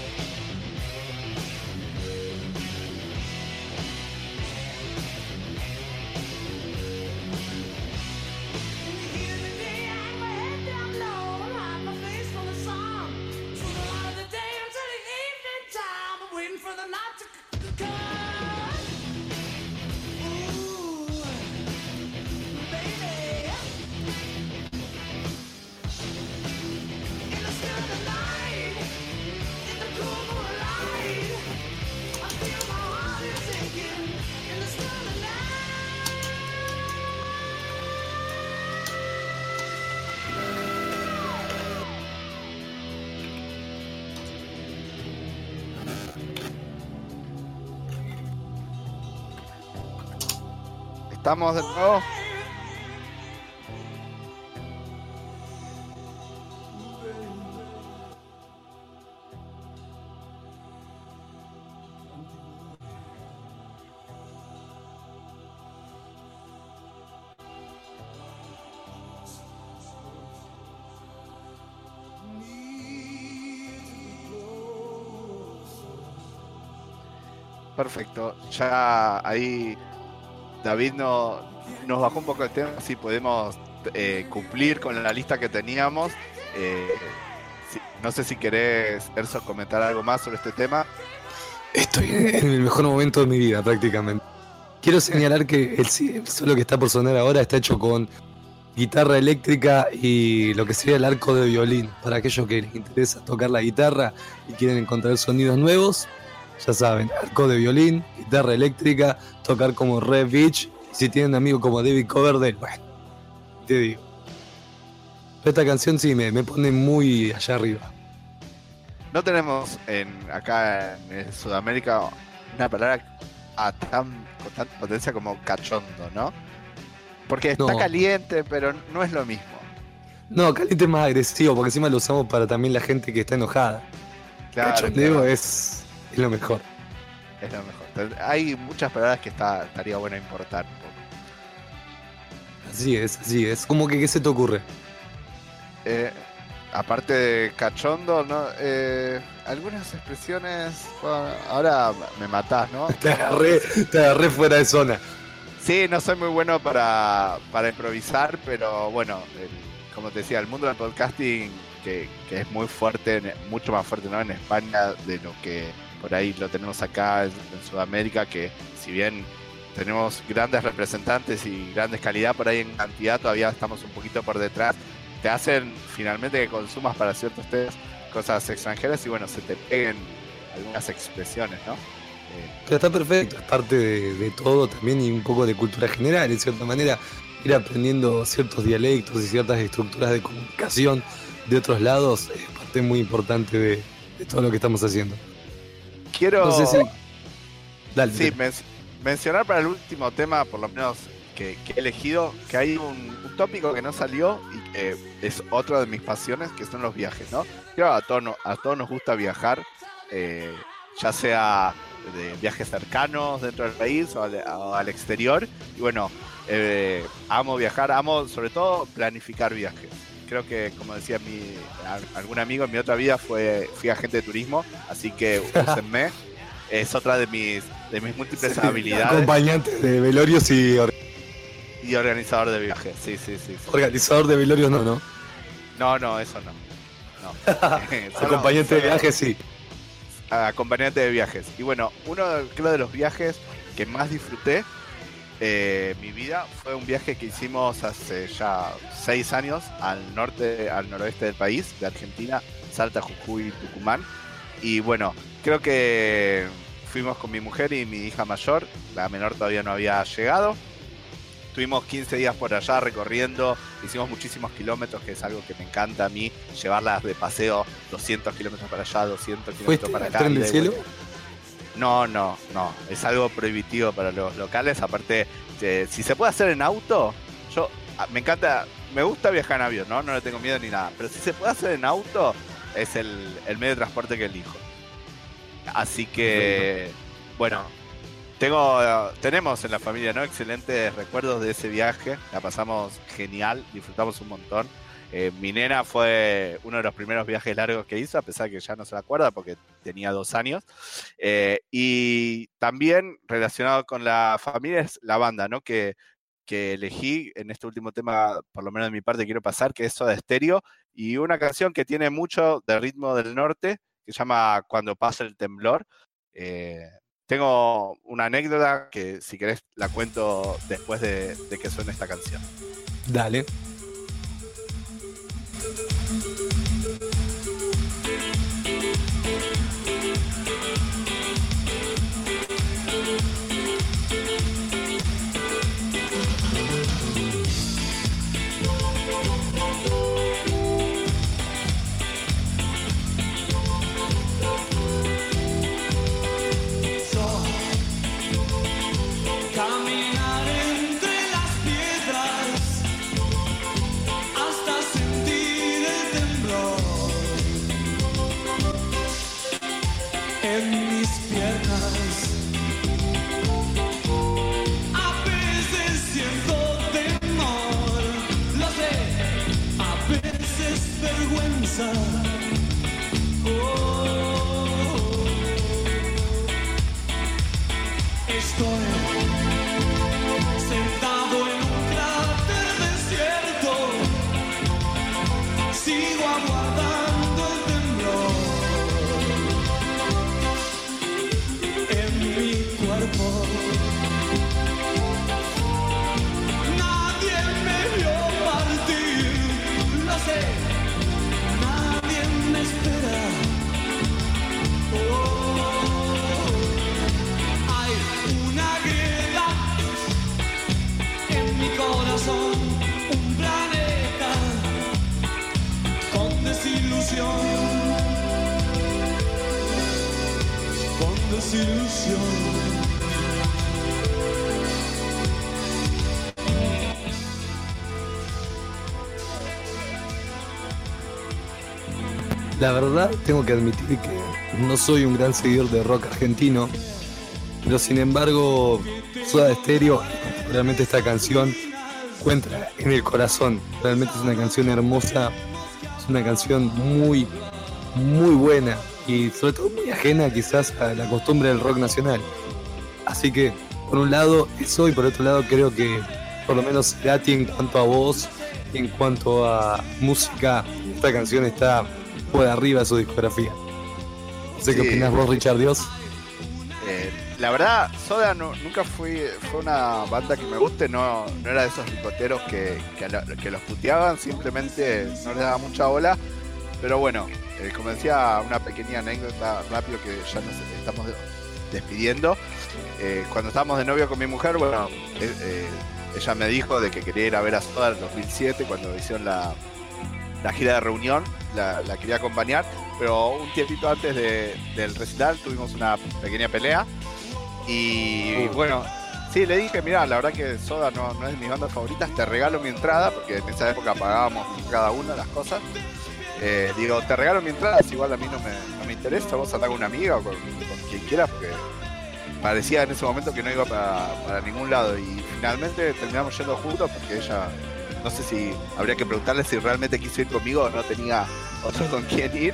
D: In the heat of the day, I hang my head down low and hide my face from the sun. So the light of the day until the evening time, I'm waiting for the night to c- c- come. Ooh, baby. In the still of the night, in the cool moonlight, I feel my heart is aching. In the still of the night.
C: Estamos de nuevo. Perfecto. Ya ahí David no, nos bajó un poco el tema, si podemos eh, cumplir con la lista que teníamos. Eh, si- no sé si querés, Erso, comentar algo más sobre este tema.
B: Estoy en el mejor momento de mi vida, prácticamente. Quiero señalar que el, sí- el solo que está por sonar ahora está hecho con guitarra eléctrica y lo que sería el arco de violín. Para aquellos que les interesa tocar la guitarra y quieren encontrar sonidos nuevos, ya saben, arco de violín, guitarra eléctrica, tocar como Red Beach. Si tienen un amigo como David Coverdale, bueno, te digo. Pero esta canción sí me, me pone muy allá arriba.
C: No tenemos en, acá en Sudamérica una palabra a tan, con tanta potencia como cachondo, ¿no? Porque está
B: No.
C: caliente, pero no es lo mismo.
B: No, caliente es más agresivo, porque encima lo usamos para también la gente que está enojada.
C: Claro,
B: Cachondeo
C: claro,
B: es, es lo mejor.
C: es lo mejor. Hay muchas palabras que está, estaría bueno importar un poco.
B: Así es, así es. ¿Cómo que qué se te ocurre?
C: Eh, aparte de cachondo, ¿no? Eh, algunas expresiones, bueno, ahora me matás, ¿no?
B: Te agarré, te agarré fuera de zona.
C: Sí, no soy muy bueno para, para improvisar, pero bueno, el- como te decía, el mundo del podcasting, que, que es muy fuerte, en- mucho más fuerte, ¿no? En España de lo que por ahí lo tenemos acá en, en Sudamérica, que si bien tenemos grandes representantes y grandes calidad, por ahí en cantidad todavía estamos un poquito por detrás. Te hacen finalmente que consumas para ciertos temas cosas extranjeras y bueno, se te peguen algunas expresiones, ¿no? Eh,
B: Pero está perfecto, es parte de, de todo también y un poco de cultura general, en cierta manera, ir aprendiendo ciertos dialectos y ciertas estructuras de comunicación de otros lados es parte muy importante de, de todo lo que estamos haciendo.
C: quiero
B: No sé si... Dale,
C: sí,
B: dale.
C: men- mencionar para el último tema, por lo menos que, que he elegido, que hay un, un tópico que no salió y que es otra de mis pasiones, que son los viajes, ¿no? Creo que a todos, no- a todos nos gusta viajar, eh, ya sea de viajes cercanos dentro del país o al, o al exterior. Y bueno, eh, amo viajar, amo sobre todo planificar viajes. Creo que, como decía mi, a- algún amigo, en mi otra vida fue, fui agente de turismo, así que úsenme. Es otra de mis, de mis múltiples
B: Sí,
C: habilidades.
B: Acompañante de velorios y or-
C: Y organizador de viajes, sí, sí, sí. sí.
B: organizador de velorios no, ¿no?
C: No, no, eso no. no. Solo-
B: Acompañante de
C: solo-
B: viaje sí.
C: Acompañante de viajes. Y bueno, uno de, creo de los viajes que más disfruté eh, mi vida fue un viaje que hicimos hace ya seis años al norte, al noroeste del país, de Argentina, Salta, Jujuy, Tucumán. Y bueno, creo que fuimos con mi mujer y mi hija mayor, la menor todavía no había llegado. Estuvimos quince días por allá recorriendo, hicimos muchísimos kilómetros, que es algo que me encanta a mí, llevarlas de paseo doscientos kilómetros para allá, doscientos kilómetros
B: ¿Fuiste
C: para
B: al
C: acá.
B: tren
C: ida
B: del
C: y
B: cielo?
C: vuelta. No, no, no, es algo prohibitivo para los locales, aparte, eh, si se puede hacer en auto, yo, ah, me encanta, me gusta viajar en avión, ¿no? No le tengo miedo ni nada, pero si se puede hacer en auto, es el, el medio de transporte que elijo. Así que, bueno, tengo, tenemos en la familia, ¿no? Excelentes recuerdos de ese viaje. La pasamos genial, disfrutamos un montón. Eh, mi nena fue uno de los primeros viajes largos que hizo, a pesar de que ya no se la acuerda porque tenía dos años. Eh, y también relacionado con la familia es la banda, ¿no? Que, que elegí en este último tema, por lo menos de mi parte, quiero pasar, que es Soda Stereo. Y una canción que tiene mucho de ritmo del norte, que se llama Cuando pasa el temblor. Eh, tengo una anécdota que si querés la cuento después de, de que suene esta canción.
B: Dale.
G: Caminar entre las piedras hasta sentir el temblor en mis piernas. A veces siento temor, lo sé, a veces vergüenza. Oh, estoy sentado en un cráter desierto, sigo aguardando el temblor en mi cuerpo. Nadie me vio partir, lo sé, nadie me espera. Oh, hay una grieta en mi corazón, un planeta con desilusión, con desilusión.
B: La verdad, tengo que admitir que no soy un gran seguidor de rock argentino, pero sin embargo, Soda Stereo, realmente esta canción, encuentra en el corazón. Realmente es una canción hermosa, es una canción muy, muy buena y sobre todo muy ajena quizás a la costumbre del rock nacional. Así que, por un lado, eso, y por otro lado creo que por lo menos Cerati en cuanto a voz, en cuanto a música, esta canción está por arriba de su discografía. No sé
C: Sí.
B: qué opinás vos, Richard Dios.
C: Eh, la verdad, Soda no- nunca fui, fue una banda que me guste, no, no era de esos ricoteros que, que, a la- que los puteaban, simplemente no les daba mucha bola. Pero bueno, eh, como decía, una pequeña anécdota rápido que ya nos estamos de- despidiendo. Eh, cuando estábamos de novio con mi mujer, bueno, eh, eh, ella me dijo de que quería ir a ver a Soda en dos mil siete cuando hicieron la, la gira de reunión, la, la quería acompañar, pero un tiempito antes de- del recital tuvimos una pequeña pelea y
B: Uh.
C: bueno, sí, le dije, mira, la verdad que Soda no, no es de mis bandas favoritas, te regalo mi entrada, porque en esa época pagábamos cada una las cosas. Eh, digo, te regalo mi entrada, si igual a mí no me, no me interesa, vos andá con una amiga o con, con quien quieras, porque parecía en ese momento que no iba para, para ningún lado y finalmente terminamos yendo juntos porque ella, no sé si habría que preguntarle si realmente quiso ir conmigo o no tenía otro con quien ir.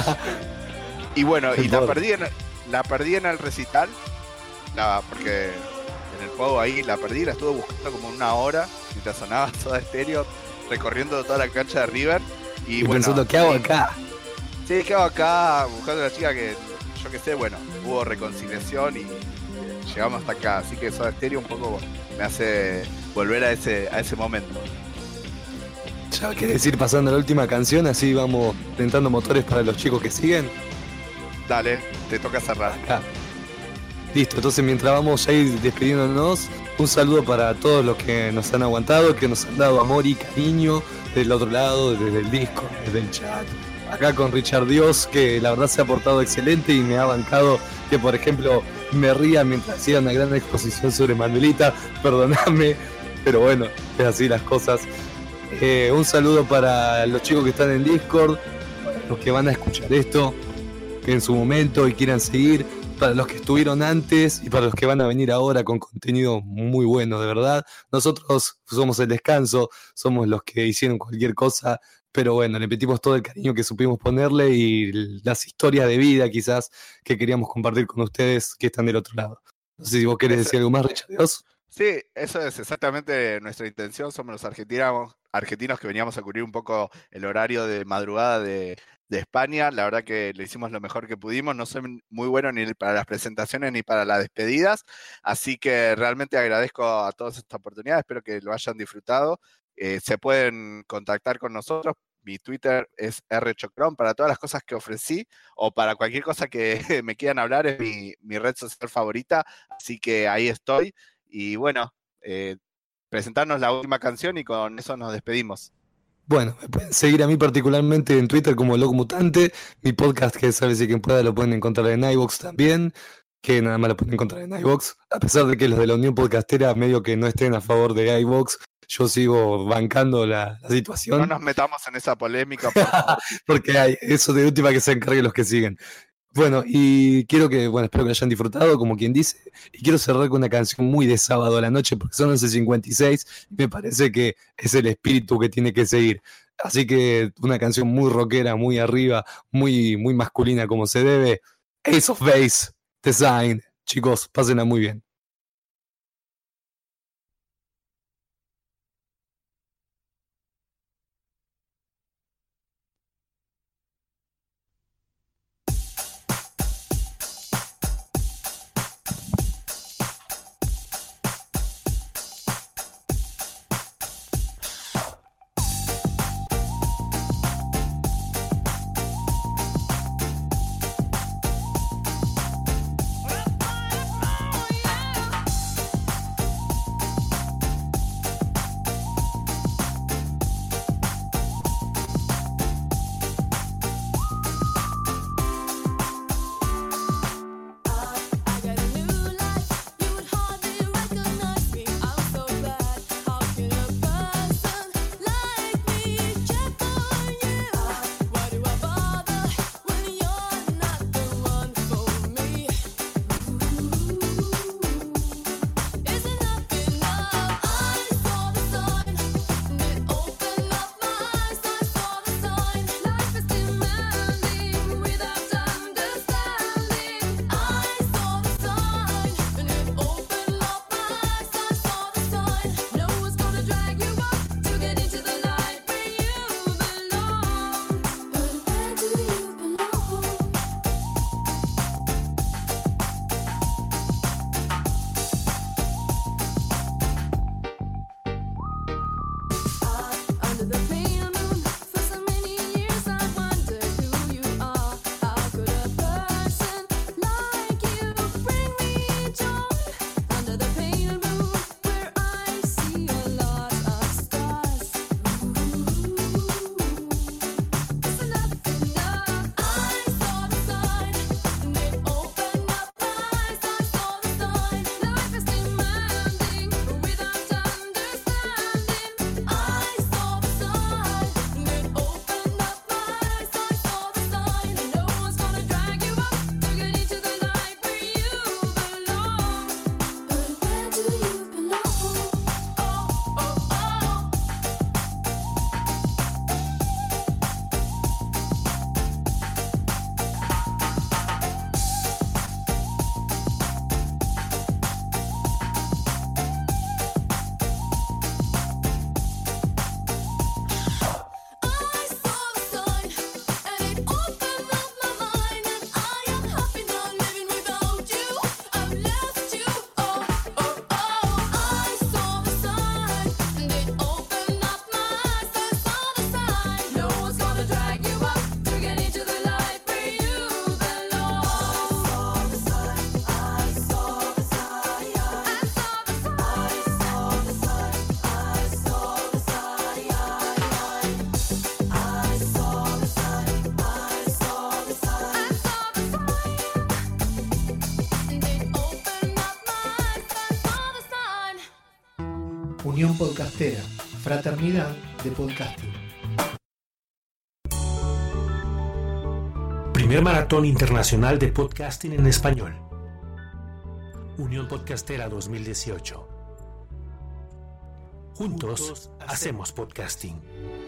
C: Y bueno, y la perdí en, la perdí en el recital, la, porque en el juego ahí la perdí, la estuve buscando como una hora mientras sonaba Soda Stereo, recorriendo toda la cancha de River. Y,
B: Y
C: bueno,
B: pensando, ¿qué hago
C: sí,
B: acá?
C: Sí, ¿qué hago acá? Buscando a la chica que, yo qué sé, bueno, hubo reconciliación y eh, llegamos hasta acá. Así que Soda Stereo un poco me hace volver a ese, a ese momento.
B: Ya querés ir pasando a la última canción, así vamos tentando motores para los chicos que siguen.
C: Dale, te toca cerrar.
B: Acá. Listo, entonces mientras vamos a ir despidiéndonos, un saludo para todos los que nos han aguantado, que nos han dado amor y cariño del otro lado, desde el disco, desde el chat. Acá con Richard Dios, que la verdad se ha portado excelente y me ha bancado que, por ejemplo, me ría mientras hacía una gran exposición sobre Manuelita. Perdóname, pero bueno, es así las cosas. Eh, un saludo para los chicos que están en Discord, para los que van a escuchar esto en su momento y quieran seguir, para los que estuvieron antes y para los que van a venir ahora con contenido muy bueno, de verdad. Nosotros somos el descanso, somos los que hicieron cualquier cosa, pero bueno, le metimos todo el cariño que supimos ponerle y las historias de vida quizás que queríamos compartir con ustedes que están del otro lado. No sé si vos querés decir algo más, Richard Dios.
C: Sí, eso es exactamente nuestra intención. Somos los argentinos, argentinos que veníamos a cubrir un poco el horario de madrugada de, de España. La verdad que le hicimos lo mejor que pudimos. No soy muy bueno ni para las presentaciones ni para las despedidas. Así que realmente agradezco a todas estas oportunidades. Espero que lo hayan disfrutado. Eh, se pueden contactar con nosotros. Mi Twitter es rchocron para todas las cosas que ofrecí o para cualquier cosa que me quieran hablar. Es mi, mi red social favorita. Así que ahí estoy. Y bueno, eh, presentarnos la última canción y con eso nos despedimos.
B: Bueno, me pueden seguir a mí particularmente en Twitter como Loco Mutante. Mi podcast, que es Sálvese Quien Pueda, lo pueden encontrar en iVoox también, que nada más lo pueden encontrar en iVoox. A pesar de que los de la Unión Podcastera medio que no estén a favor de iVoox, yo sigo bancando la, la situación.
C: No nos metamos en esa polémica, por favor.
B: Porque hay eso de última que se encarguen los que siguen. Bueno, y quiero que, bueno, espero que lo hayan disfrutado, como quien dice, y quiero cerrar con una canción muy de sábado a la noche, porque son once cincuenta y seis, y me parece que es el espíritu que tiene que seguir. Así que una canción muy rockera, muy arriba, muy, muy masculina como se debe. Ace of Base, Design. Chicos, pásenla muy bien.
G: Oh, yeah.
H: Unión Podcastera, fraternidad de podcasting.
A: Primer Maratón Internacional de Podcasting en Español. Unión Podcastera dos mil dieciocho. Juntos hacemos podcasting.